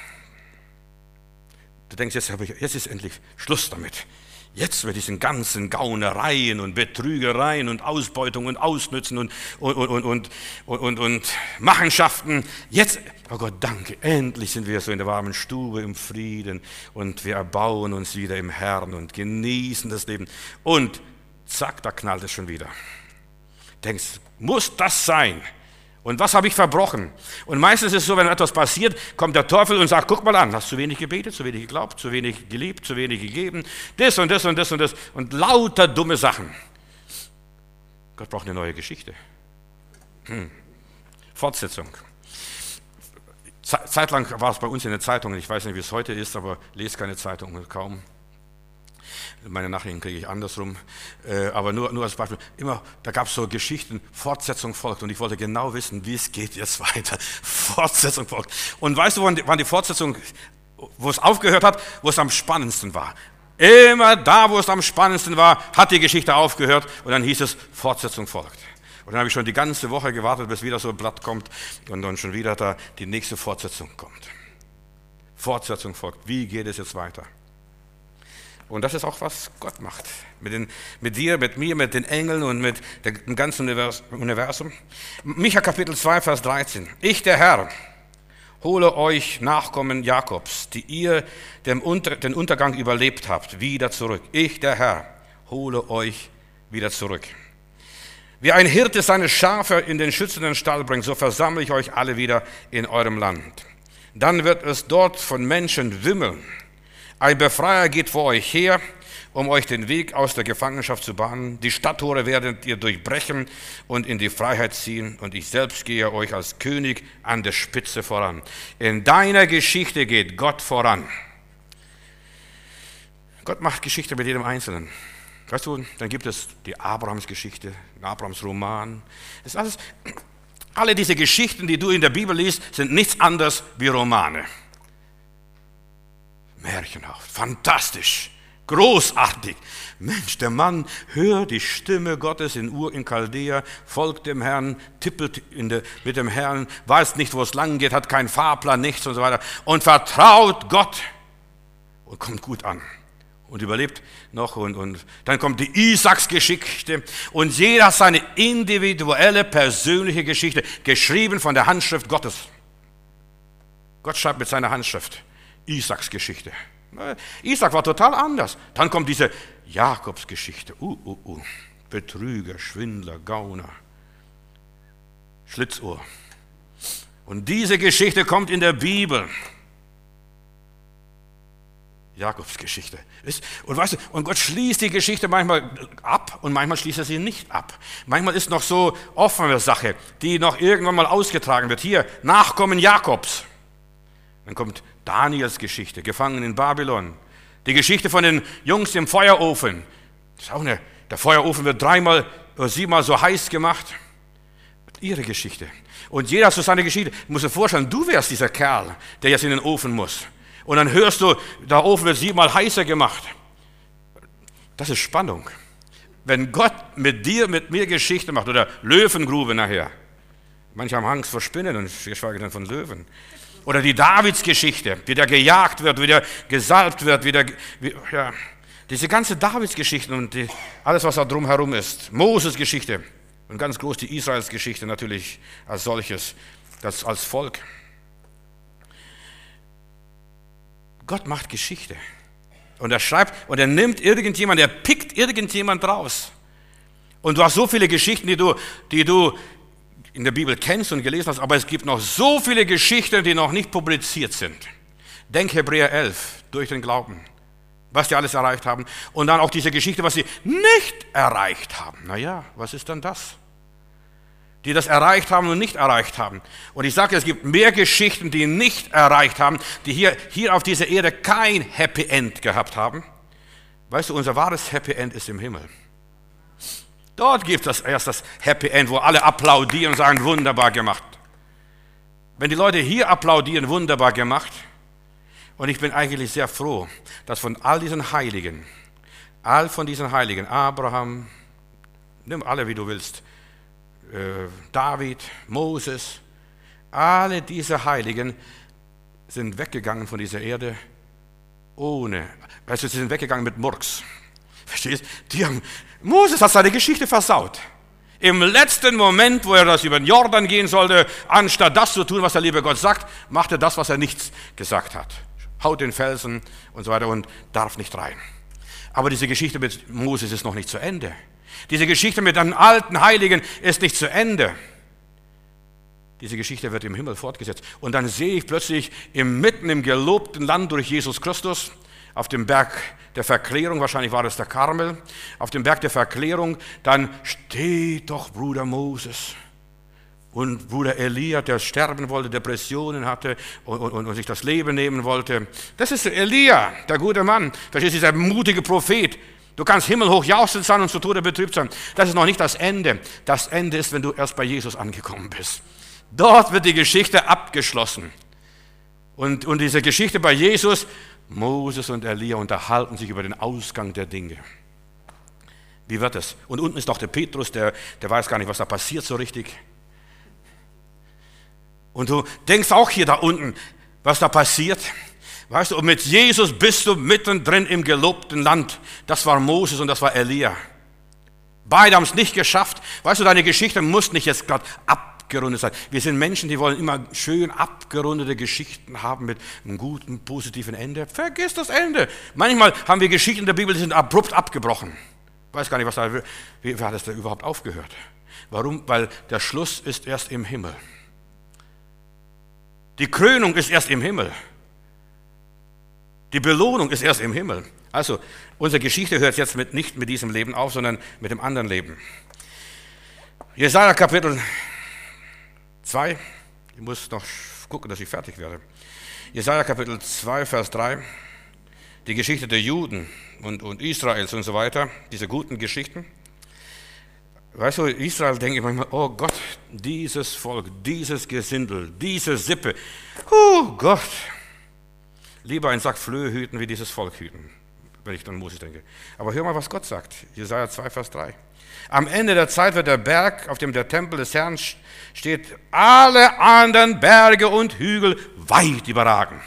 Du denkst, jetzt ist endlich Schluss damit. Jetzt mit diesen ganzen Gaunereien und Betrügereien und Ausbeutung und Ausnützen und Machenschaften. Jetzt, oh Gott, danke, endlich sind wir so in der warmen Stube im Frieden und wir erbauen uns wieder im Herrn und genießen das Leben. Und zack, da knallt es schon wieder. Denkst, muss das sein? Und was habe ich verbrochen? Und meistens ist es so, wenn etwas passiert, kommt der Teufel und sagt, guck mal an, hast zu wenig gebetet, zu wenig geglaubt, zu wenig geliebt, zu wenig gegeben, das und das und das und das und lauter dumme Sachen. Gott braucht eine neue Geschichte. Fortsetzung. Zeitlang war es bei uns in den Zeitungen, ich weiß nicht, wie es heute ist, aber lese keine Zeitungen, kaum. Meine Nachrichten kriege ich andersrum, aber nur als Beispiel. Da gab es so Geschichten, Fortsetzung folgt und ich wollte genau wissen, wie es geht jetzt weiter. Fortsetzung folgt. Und weißt du, wann die Fortsetzung, wo es aufgehört hat, wo es am spannendsten war? Immer da, wo es am spannendsten war, hat die Geschichte aufgehört und dann hieß es, Fortsetzung folgt. Und dann habe ich schon die ganze Woche gewartet, bis wieder so ein Blatt kommt und dann schon wieder da die nächste Fortsetzung kommt. Fortsetzung folgt. Wie geht es jetzt weiter? Und das ist auch, was Gott macht. Mit dir, mit mir, mit den Engeln und mit dem ganzen Universum. Micha Kapitel 2, Vers 13. Ich, der Herr, hole euch Nachkommen Jakobs, die ihr den Untergang überlebt habt, wieder zurück. Ich, der Herr, hole euch wieder zurück. Wie ein Hirte seine Schafe in den schützenden Stall bringt, so versammle ich euch alle wieder in eurem Land. Dann wird es dort von Menschen wimmeln. Ein Befreier geht vor euch her, um euch den Weg aus der Gefangenschaft zu bahnen. Die Stadttore werdet ihr durchbrechen und in die Freiheit ziehen. Und ich selbst gehe euch als König an der Spitze voran. In deiner Geschichte geht Gott voran. Gott macht Geschichte mit jedem Einzelnen. Weißt du, dann gibt es die Abrahams-Geschichte, den Abrahams-Roman. Das ist alles, alle diese Geschichten, die du in der Bibel liest, sind nichts anderes wie Romane. Märchenhaft, fantastisch, großartig. Mensch, der Mann hört die Stimme Gottes in Ur in Chaldea, folgt dem Herrn, tippelt mit dem Herrn, weiß nicht, wo es lang geht, hat keinen Fahrplan, nichts und so weiter und vertraut Gott und kommt gut an und überlebt noch. Und dann kommt die Isaaks-Geschichte und jeder hat seine individuelle, persönliche Geschichte, geschrieben von der Handschrift Gottes. Gott schreibt mit seiner Handschrift Isaaks-Geschichte. Isaak war total anders. Dann kommt diese Jakobsgeschichte. Betrüger, Schwindler, Gauner, Schlitzohr. Und diese Geschichte kommt in der Bibel. Jakobsgeschichte. Und weißt du, und Gott schließt die Geschichte manchmal ab und manchmal schließt er sie nicht ab. Manchmal ist noch so offene Sache, die noch irgendwann mal ausgetragen wird. Hier, Nachkommen Jakobs. Dann kommt Daniels Geschichte, gefangen in Babylon. Die Geschichte von den Jungs im Feuerofen. Das ist auch der Feuerofen wird 3-mal oder 7-mal so heiß gemacht. Ihre Geschichte. Und jeder hat so seine Geschichte. Du musst dir vorstellen, du wärst dieser Kerl, der jetzt in den Ofen muss. Und dann hörst du, der Ofen wird 7-mal heißer gemacht. Das ist Spannung. Wenn Gott mit mir Geschichte macht, oder Löwengrube nachher. Manche haben Angst vor Spinnen und geschweige denn von Löwen. Oder die Davids-Geschichte, wie der gejagt wird, wie der gesalbt wird, diese ganze Davids-Geschichte und alles, was da drumherum ist. Moses-Geschichte und ganz groß die Israels-Geschichte natürlich als solches, das als Volk. Gott macht Geschichte. Und er schreibt und er nimmt irgendjemand, er pickt irgendjemand raus. Und du hast so viele Geschichten, die du in der Bibel kennst und gelesen hast, aber es gibt noch so viele Geschichten, die noch nicht publiziert sind. Denk Hebräer 11, durch den Glauben, was die alles erreicht haben. Und dann auch diese Geschichte, was sie nicht erreicht haben. Naja, was ist dann das? Die das erreicht haben und nicht erreicht haben. Und ich sage, es gibt mehr Geschichten, die nicht erreicht haben, die hier auf dieser Erde kein Happy End gehabt haben. Weißt du, unser wahres Happy End ist im Himmel. Dort gibt es erst das Happy End, wo alle applaudieren und sagen, wunderbar gemacht. Wenn die Leute hier applaudieren, wunderbar gemacht, und ich bin eigentlich sehr froh, dass von all diesen Heiligen, Abraham, nimm alle, wie du willst, David, Moses, alle diese Heiligen sind weggegangen von dieser Erde sie sind weggegangen mit Murks. Verstehst du? Moses hat seine Geschichte versaut. Im letzten Moment, wo er das über den Jordan gehen sollte, anstatt das zu tun, was der liebe Gott sagt, macht er das, was er nicht gesagt hat. Haut den Felsen und so weiter und darf nicht rein. Aber diese Geschichte mit Moses ist noch nicht zu Ende. Diese Geschichte mit den alten Heiligen ist nicht zu Ende. Diese Geschichte wird im Himmel fortgesetzt. Und dann sehe ich plötzlich mitten im gelobten Land durch Jesus Christus, auf dem Berg der Verklärung, wahrscheinlich war das der Karmel, auf dem Berg der Verklärung, dann steht doch Bruder Moses und Bruder Elia, der sterben wollte, Depressionen hatte und sich das Leben nehmen wollte. Das ist Elia, der gute Mann, verstehst du, dieser mutige Prophet. Du kannst himmelhoch jauchzend sein und zu Tode betrübt sein. Das ist noch nicht das Ende. Das Ende ist, wenn du erst bei Jesus angekommen bist. Dort wird die Geschichte abgeschlossen. Und diese Geschichte bei Jesus, Moses und Elia unterhalten sich über den Ausgang der Dinge. Wie wird es? Und unten ist noch der Petrus, der weiß gar nicht, was da passiert so richtig. Und du denkst auch hier da unten, was da passiert. Weißt du, und mit Jesus bist du mittendrin im gelobten Land. Das war Moses und das war Elia. Beide haben es nicht geschafft. Weißt du, deine Geschichte muss nicht jetzt gerade abgerundet sein. Wir sind Menschen, die wollen immer schön abgerundete Geschichten haben mit einem guten, positiven Ende. Vergiss das Ende. Manchmal haben wir Geschichten in der Bibel, die sind abrupt abgebrochen. Ich weiß gar nicht, wie hat es da überhaupt aufgehört? Warum? Weil der Schluss ist erst im Himmel. Die Krönung ist erst im Himmel. Die Belohnung ist erst im Himmel. Also, unsere Geschichte hört jetzt nicht mit diesem Leben auf, sondern mit dem anderen Leben. Jesaja Kapitel 2, ich muss noch gucken, dass ich fertig werde. Jesaja Kapitel 2, Vers 3, die Geschichte der Juden und Israels und so weiter, diese guten Geschichten. Weißt du, Israel denke ich manchmal, oh Gott, dieses Volk, dieses Gesindel, diese Sippe, oh Gott. lieber einen Sack Flöhe hüten, wie dieses Volk hüten, wenn ich an Mose denke. Aber hör mal, was Gott sagt. Jesaja 2, Vers 3. Am Ende der Zeit wird der Berg, auf dem der Tempel des Herrn steht, alle anderen Berge und Hügel weit überragen.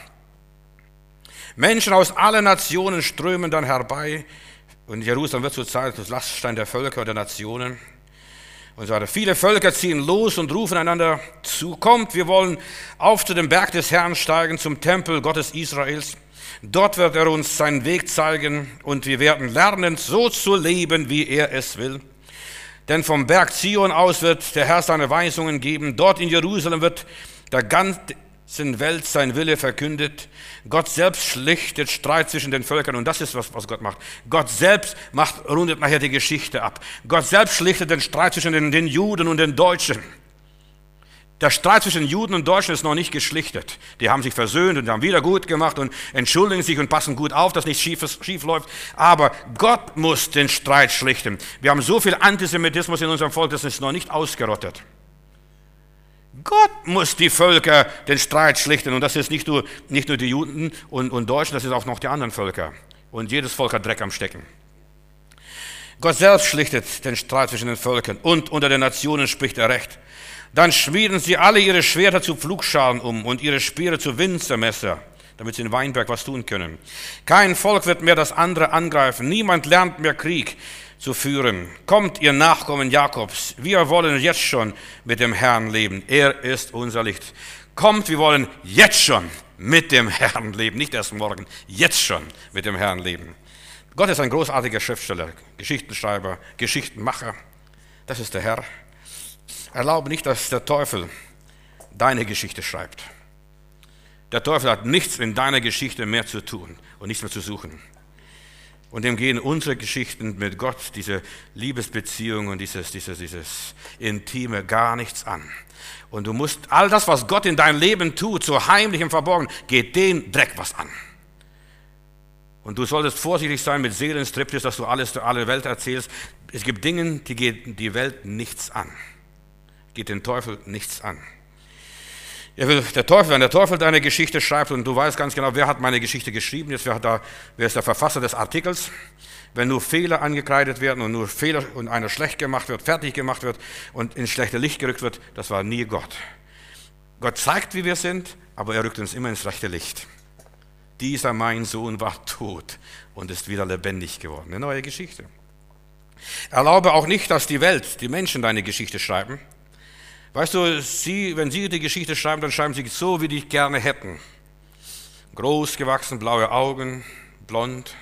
Menschen aus allen Nationen strömen dann herbei und Jerusalem wird zur Zeit das Laststein der Völker und der Nationen. Und so weiter. Viele Völker ziehen los und rufen einander zu, kommt, wir wollen auf zu dem Berg des Herrn steigen, zum Tempel Gottes Israels. Dort wird er uns seinen Weg zeigen und wir werden lernen, so zu leben, wie er es will. Denn vom Berg Zion aus wird der Herr seine Weisungen geben. Dort in Jerusalem wird der ganzen Welt sein Wille verkündet. Gott selbst schlichtet Streit zwischen den Völkern. Und das ist, was Gott macht. Gott selbst rundet nachher die Geschichte ab. Gott selbst schlichtet den Streit zwischen den Juden und den Deutschen. Der Streit zwischen Juden und Deutschen ist noch nicht geschlichtet. Die haben sich versöhnt und haben wieder gut gemacht und entschuldigen sich und passen gut auf, dass nichts schief läuft. Aber Gott muss den Streit schlichten. Wir haben so viel Antisemitismus in unserem Volk, das ist noch nicht ausgerottet. Gott muss die Völker den Streit schlichten. Und das ist nicht nur die Juden und Deutschen, das ist auch noch die anderen Völker. Und jedes Volk hat Dreck am Stecken. Gott selbst schlichtet den Streit zwischen den Völkern und unter den Nationen spricht er Recht. Dann schmieden sie alle ihre Schwerter zu Pflugscharen um und ihre Speere zu Winzermesser, damit sie in Weinberg was tun können. Kein Volk wird mehr das andere angreifen. Niemand lernt mehr Krieg zu führen. Kommt, ihr Nachkommen Jakobs, wir wollen jetzt schon mit dem Herrn leben. Er ist unser Licht. Kommt, wir wollen jetzt schon mit dem Herrn leben. Nicht erst morgen, jetzt schon mit dem Herrn leben. Gott ist ein großartiger Schriftsteller, Geschichtenschreiber, Geschichtenmacher. Das ist der Herr. Erlaube nicht, dass der Teufel deine Geschichte schreibt. Der Teufel hat nichts in deiner Geschichte mehr zu tun und nichts mehr zu suchen. Und dem gehen unsere Geschichten mit Gott, diese Liebesbeziehung und dieses Intime gar nichts an. Und du musst all das, was Gott in deinem Leben tut, so heimlich im Verborgenen, geht den Dreck was an. Und du solltest vorsichtig sein mit Seelenstriptease, dass du alles der alle Welt erzählst. Es gibt Dinge, die gehen die Welt nichts an. Geht den Teufel nichts an. Wenn der Teufel deine Geschichte schreibt und du weißt ganz genau, wer hat meine Geschichte geschrieben, wer ist der Verfasser des Artikels, wenn nur Fehler angekreidet werden und nur Fehler und einer schlecht gemacht wird, fertig gemacht wird und ins schlechte Licht gerückt wird, das war nie Gott. Gott zeigt, wie wir sind, aber er rückt uns immer ins rechte Licht. Dieser mein Sohn war tot und ist wieder lebendig geworden. Eine neue Geschichte. Erlaube auch nicht, dass die Welt, die Menschen deine Geschichte schreiben. Weißt du, wenn sie die Geschichte schreiben, dann schreiben sie so, wie die ich gerne hätten. Groß gewachsen, blaue Augen, blond,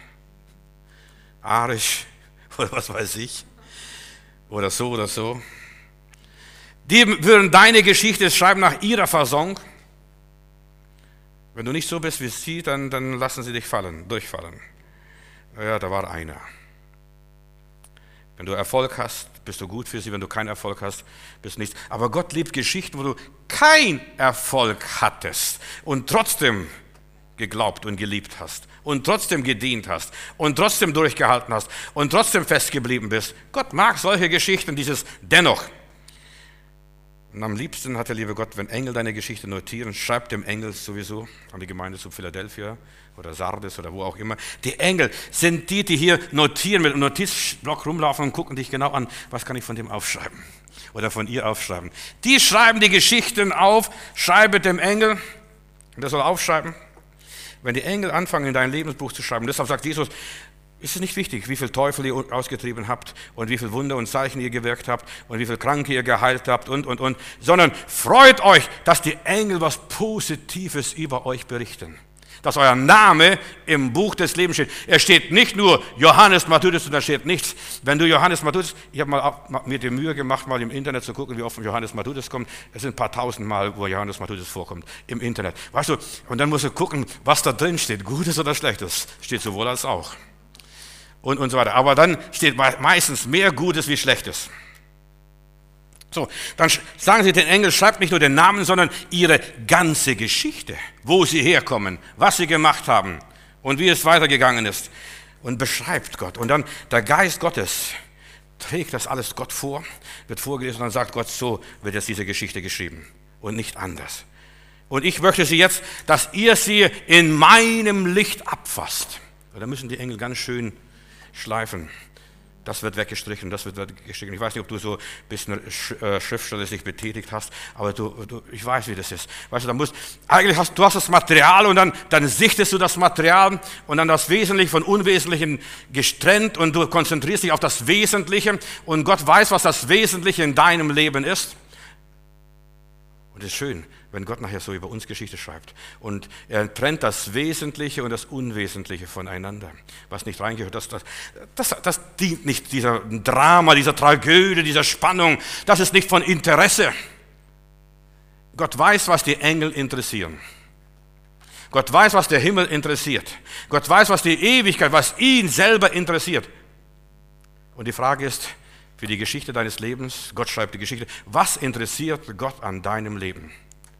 arisch oder was weiß ich. Oder so oder so. Die würden deine Geschichte schreiben nach ihrer Fasson. Wenn du nicht so bist wie sie, dann lassen sie dich durchfallen. Ja, da war einer. Wenn du Erfolg hast, bist du gut für sie. Wenn du keinen Erfolg hast, bist du nichts. Aber Gott liebt Geschichten, wo du keinen Erfolg hattest und trotzdem geglaubt und geliebt hast und trotzdem gedient hast und trotzdem durchgehalten hast und trotzdem festgeblieben bist. Gott mag solche Geschichten, dieses Dennoch. Und am liebsten hat der liebe Gott, wenn Engel deine Geschichte notieren, schreibt dem Engel sowieso an die Gemeinde zu Philadelphia oder Sardes oder wo auch immer. Die Engel sind die hier notieren, mit einem Notizblock rumlaufen und gucken dich genau an, was kann ich von dem aufschreiben oder von ihr aufschreiben. Die schreiben die Geschichten auf, schreibe dem Engel, und der soll aufschreiben. Wenn die Engel anfangen, in dein Lebensbuch zu schreiben, deshalb sagt Jesus, ist es nicht wichtig, wie viel Teufel ihr ausgetrieben habt und wie viel Wunder und Zeichen ihr gewirkt habt und wie viel Kranke ihr geheilt habt und, sondern freut euch, dass die Engel was Positives über euch berichten. Dass euer Name im Buch des Lebens steht. Er steht nicht nur Johannes Matthäus und da steht nichts. Wenn du Johannes Matthäus, ich habe mir die Mühe gemacht, mal im Internet zu gucken, wie oft Johannes Matthäus kommt. Es sind ein paar tausend Mal, wo Johannes Matthäus vorkommt im Internet. Weißt du, und dann musst du gucken, was da drin steht, Gutes oder Schlechtes. Steht sowohl als auch. Und so weiter. Aber dann steht meistens mehr Gutes wie Schlechtes. So, dann sagen sie den Engel, schreibt nicht nur den Namen, sondern ihre ganze Geschichte, wo sie herkommen, was sie gemacht haben und wie es weitergegangen ist. Und beschreibt Gott. Und dann der Geist Gottes trägt das alles Gott vor, wird vorgelesen und dann sagt Gott, so wird jetzt diese Geschichte geschrieben und nicht anders. Und ich möchte sie jetzt, dass ihr sie in meinem Licht abfasst. Da müssen die Engel ganz schön schleifen. Das wird weggestrichen, das wird weggestrichen. Ich weiß nicht, ob du so ein bisschen schriftstellerisch betätigt hast, aber ich weiß, wie das ist. Weißt du, du hast das Material und dann sichtest du das Material und dann das Wesentliche von Unwesentlichen getrennt und du konzentrierst dich auf das Wesentliche und Gott weiß, was das Wesentliche in deinem Leben ist. Und es ist schön, wenn Gott nachher so über uns Geschichte schreibt. Und er trennt das Wesentliche und das Unwesentliche voneinander. Was nicht reingehört, das dient nicht dieser Drama, dieser Tragödie, dieser Spannung. Das ist nicht von Interesse. Gott weiß, was die Engel interessieren. Gott weiß, was der Himmel interessiert. Gott weiß, was die Ewigkeit, was ihn selber interessiert. Und die Frage ist, für die Geschichte deines Lebens, Gott schreibt die Geschichte, was interessiert Gott an deinem Leben?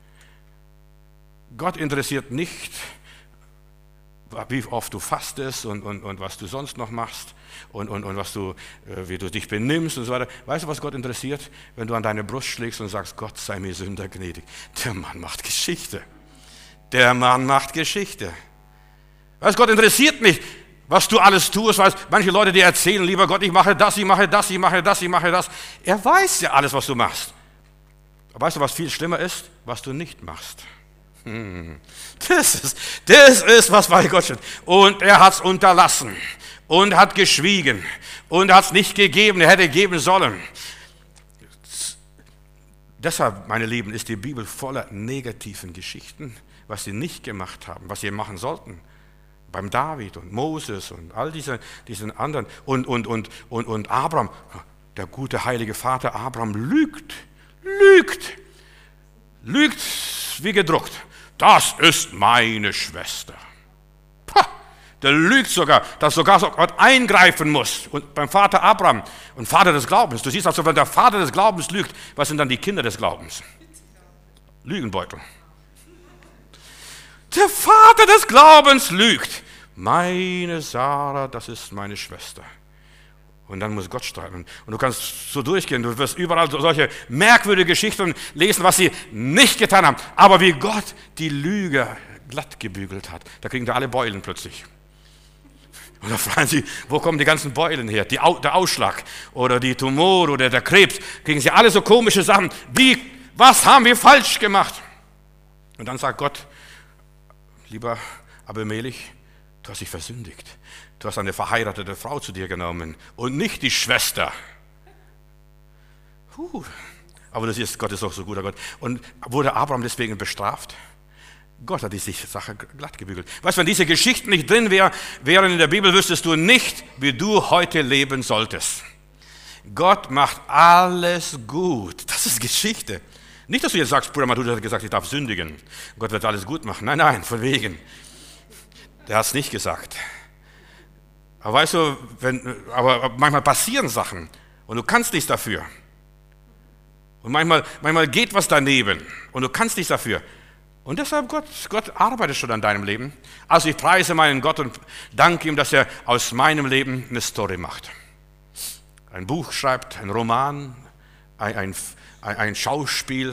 Gott interessiert nicht, wie oft du fastest und was du sonst noch machst und was wie du dich benimmst und so weiter. Weißt du, was Gott interessiert? Wenn du an deine Brust schlägst und sagst, Gott sei mir Sünder gnädig. Der Mann macht Geschichte. Der Mann macht Geschichte. Weißt du, Gott interessiert nicht, was du alles tust. Weißt, manche Leute, die erzählen lieber Gott, ich mache das, ich mache das, ich mache das, ich mache das. Er weiß ja alles, was du machst. Aber weißt du, was viel schlimmer ist? Was du nicht machst. Das ist, was bei Gott steht. Und er hat es unterlassen und hat geschwiegen und hat es nicht gegeben, er hätte geben sollen. Deshalb, meine Lieben, ist die Bibel voller negativen Geschichten, was sie nicht gemacht haben, was sie machen sollten. Beim David und Moses und all diesen anderen und Abraham, der gute heilige Vater Abraham lügt wie gedruckt. Das ist meine Schwester. Der lügt sogar, dass sogar Gott eingreifen muss. Und beim Vater Abraham und Vater des Glaubens, du siehst also, wenn der Vater des Glaubens lügt, was sind dann die Kinder des Glaubens? Lügenbeutel. Der Vater des Glaubens lügt. Meine Sarah, das ist meine Schwester. Und dann muss Gott streiten. Und du kannst so durchgehen, du wirst überall solche merkwürdige Geschichten lesen, was sie nicht getan haben. Aber wie Gott die Lüge glatt gebügelt hat, da kriegen da alle Beulen plötzlich. Und da fragen sie, wo kommen die ganzen Beulen her? Der Ausschlag oder die Tumore oder der Krebs, kriegen sie alle so komische Sachen. Was haben wir falsch gemacht? Und dann sagt Gott, lieber Abimelech, du hast dich versündigt. Du hast eine verheiratete Frau zu dir genommen und nicht die Schwester. Aber du siehst, Gott ist auch so guter Gott. Und wurde Abraham deswegen bestraft? Gott hat diese Sache glatt gebügelt. Weißt du, wenn diese Geschichten nicht drin wären in der Bibel, wüsstest du nicht, wie du heute leben solltest. Gott macht alles gut. Das ist Geschichte. Nicht, dass du jetzt sagst, Bruder Matthäus hat gesagt, ich darf sündigen. Gott wird alles gut machen. Nein, von wegen. Der hat es nicht gesagt. Aber weißt du, aber manchmal passieren Sachen und du kannst nichts dafür. Und manchmal geht was daneben und du kannst nichts dafür. Und deshalb, Gott arbeitet schon an deinem Leben. Also ich preise meinen Gott und danke ihm, dass er aus meinem Leben eine Story macht. Ein Buch schreibt, ein Roman, ein Schauspiel,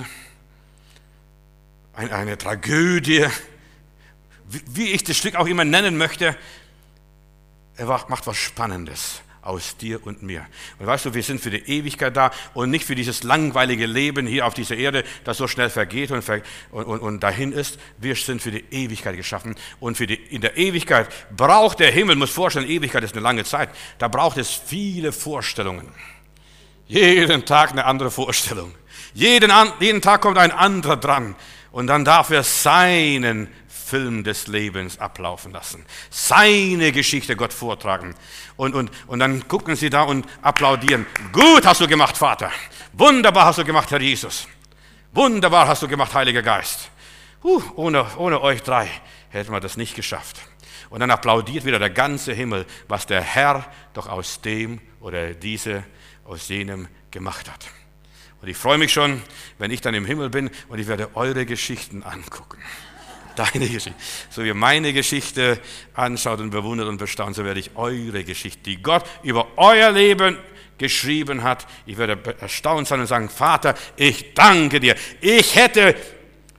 eine Tragödie, wie ich das Stück auch immer nennen möchte. Er macht was Spannendes aus dir und mir. Und weißt du, wir sind für die Ewigkeit da und nicht für dieses langweilige Leben hier auf dieser Erde, das so schnell vergeht und dahin ist. Wir sind für die Ewigkeit geschaffen und in der Ewigkeit braucht der Himmel, muss vorstellen, Ewigkeit ist eine lange Zeit, da braucht es viele Vorstellungen. Jeden Tag eine andere Vorstellung. Jeden Tag kommt ein anderer dran und dann darf er seinen Film des Lebens ablaufen lassen. Seine Geschichte Gott vortragen. Und dann gucken sie da und applaudieren. Gut hast du gemacht, Vater. Wunderbar hast du gemacht, Herr Jesus. Wunderbar hast du gemacht, Heiliger Geist. Ohne euch drei hätten wir das nicht geschafft. Und dann applaudiert wieder der ganze Himmel, was der Herr doch aus dem oder aus jenem gemacht hat. Und ich freue mich schon, wenn ich dann im Himmel bin und ich werde eure Geschichten angucken. Deine Geschichte. So wie ihr meine Geschichte anschaut und bewundert und bestaunt, so werde ich eure Geschichte, die Gott über euer Leben geschrieben hat, ich werde erstaunt sein und sagen, Vater, ich danke dir. Ich hätte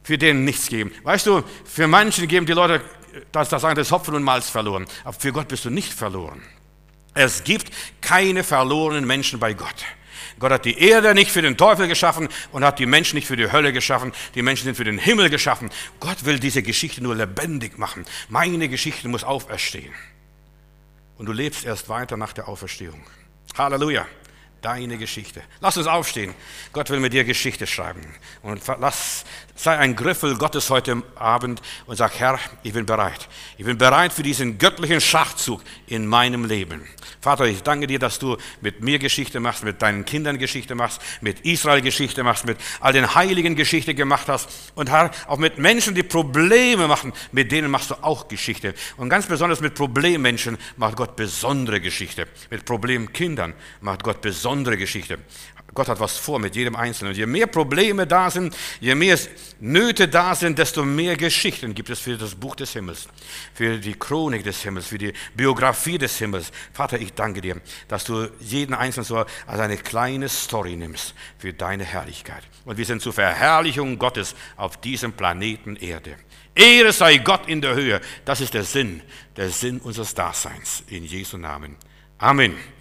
für den nichts geben. Weißt du, für manche geben die Leute, das sagen, das Hopfen und Malz verloren. Aber für Gott bist du nicht verloren. Es gibt keine verlorenen Menschen bei Gott. Gott hat die Erde nicht für den Teufel geschaffen und hat die Menschen nicht für die Hölle geschaffen. Die Menschen sind für den Himmel geschaffen. Gott will diese Geschichte nur lebendig machen. Meine Geschichte muss auferstehen. Und du lebst erst weiter nach der Auferstehung. Halleluja. Deine Geschichte. Lass uns aufstehen. Gott will mit dir Geschichte schreiben. Und sei ein Griffel Gottes heute Abend und sag, Herr, ich bin bereit. Ich bin bereit für diesen göttlichen Schachzug in meinem Leben. Vater, ich danke dir, dass du mit mir Geschichte machst, mit deinen Kindern Geschichte machst, mit Israel Geschichte machst, mit all den Heiligen Geschichte gemacht hast. Und Herr, auch mit Menschen, die Probleme machen, mit denen machst du auch Geschichte. Und ganz besonders mit Problemmenschen macht Gott besondere Geschichte. Mit Problemkindern macht Gott besondere Geschichte. Gott hat was vor mit jedem Einzelnen. Und je mehr Probleme da sind, je mehr Nöte da sind, desto mehr Geschichten gibt es für das Buch des Himmels, für die Chronik des Himmels, für die Biografie des Himmels. Vater, ich danke dir, dass du jeden Einzelnen so als eine kleine Story nimmst für deine Herrlichkeit. Und wir sind zur Verherrlichung Gottes auf diesem Planeten Erde. Ehre sei Gott in der Höhe. Das ist der Sinn unseres Daseins. In Jesu Namen. Amen.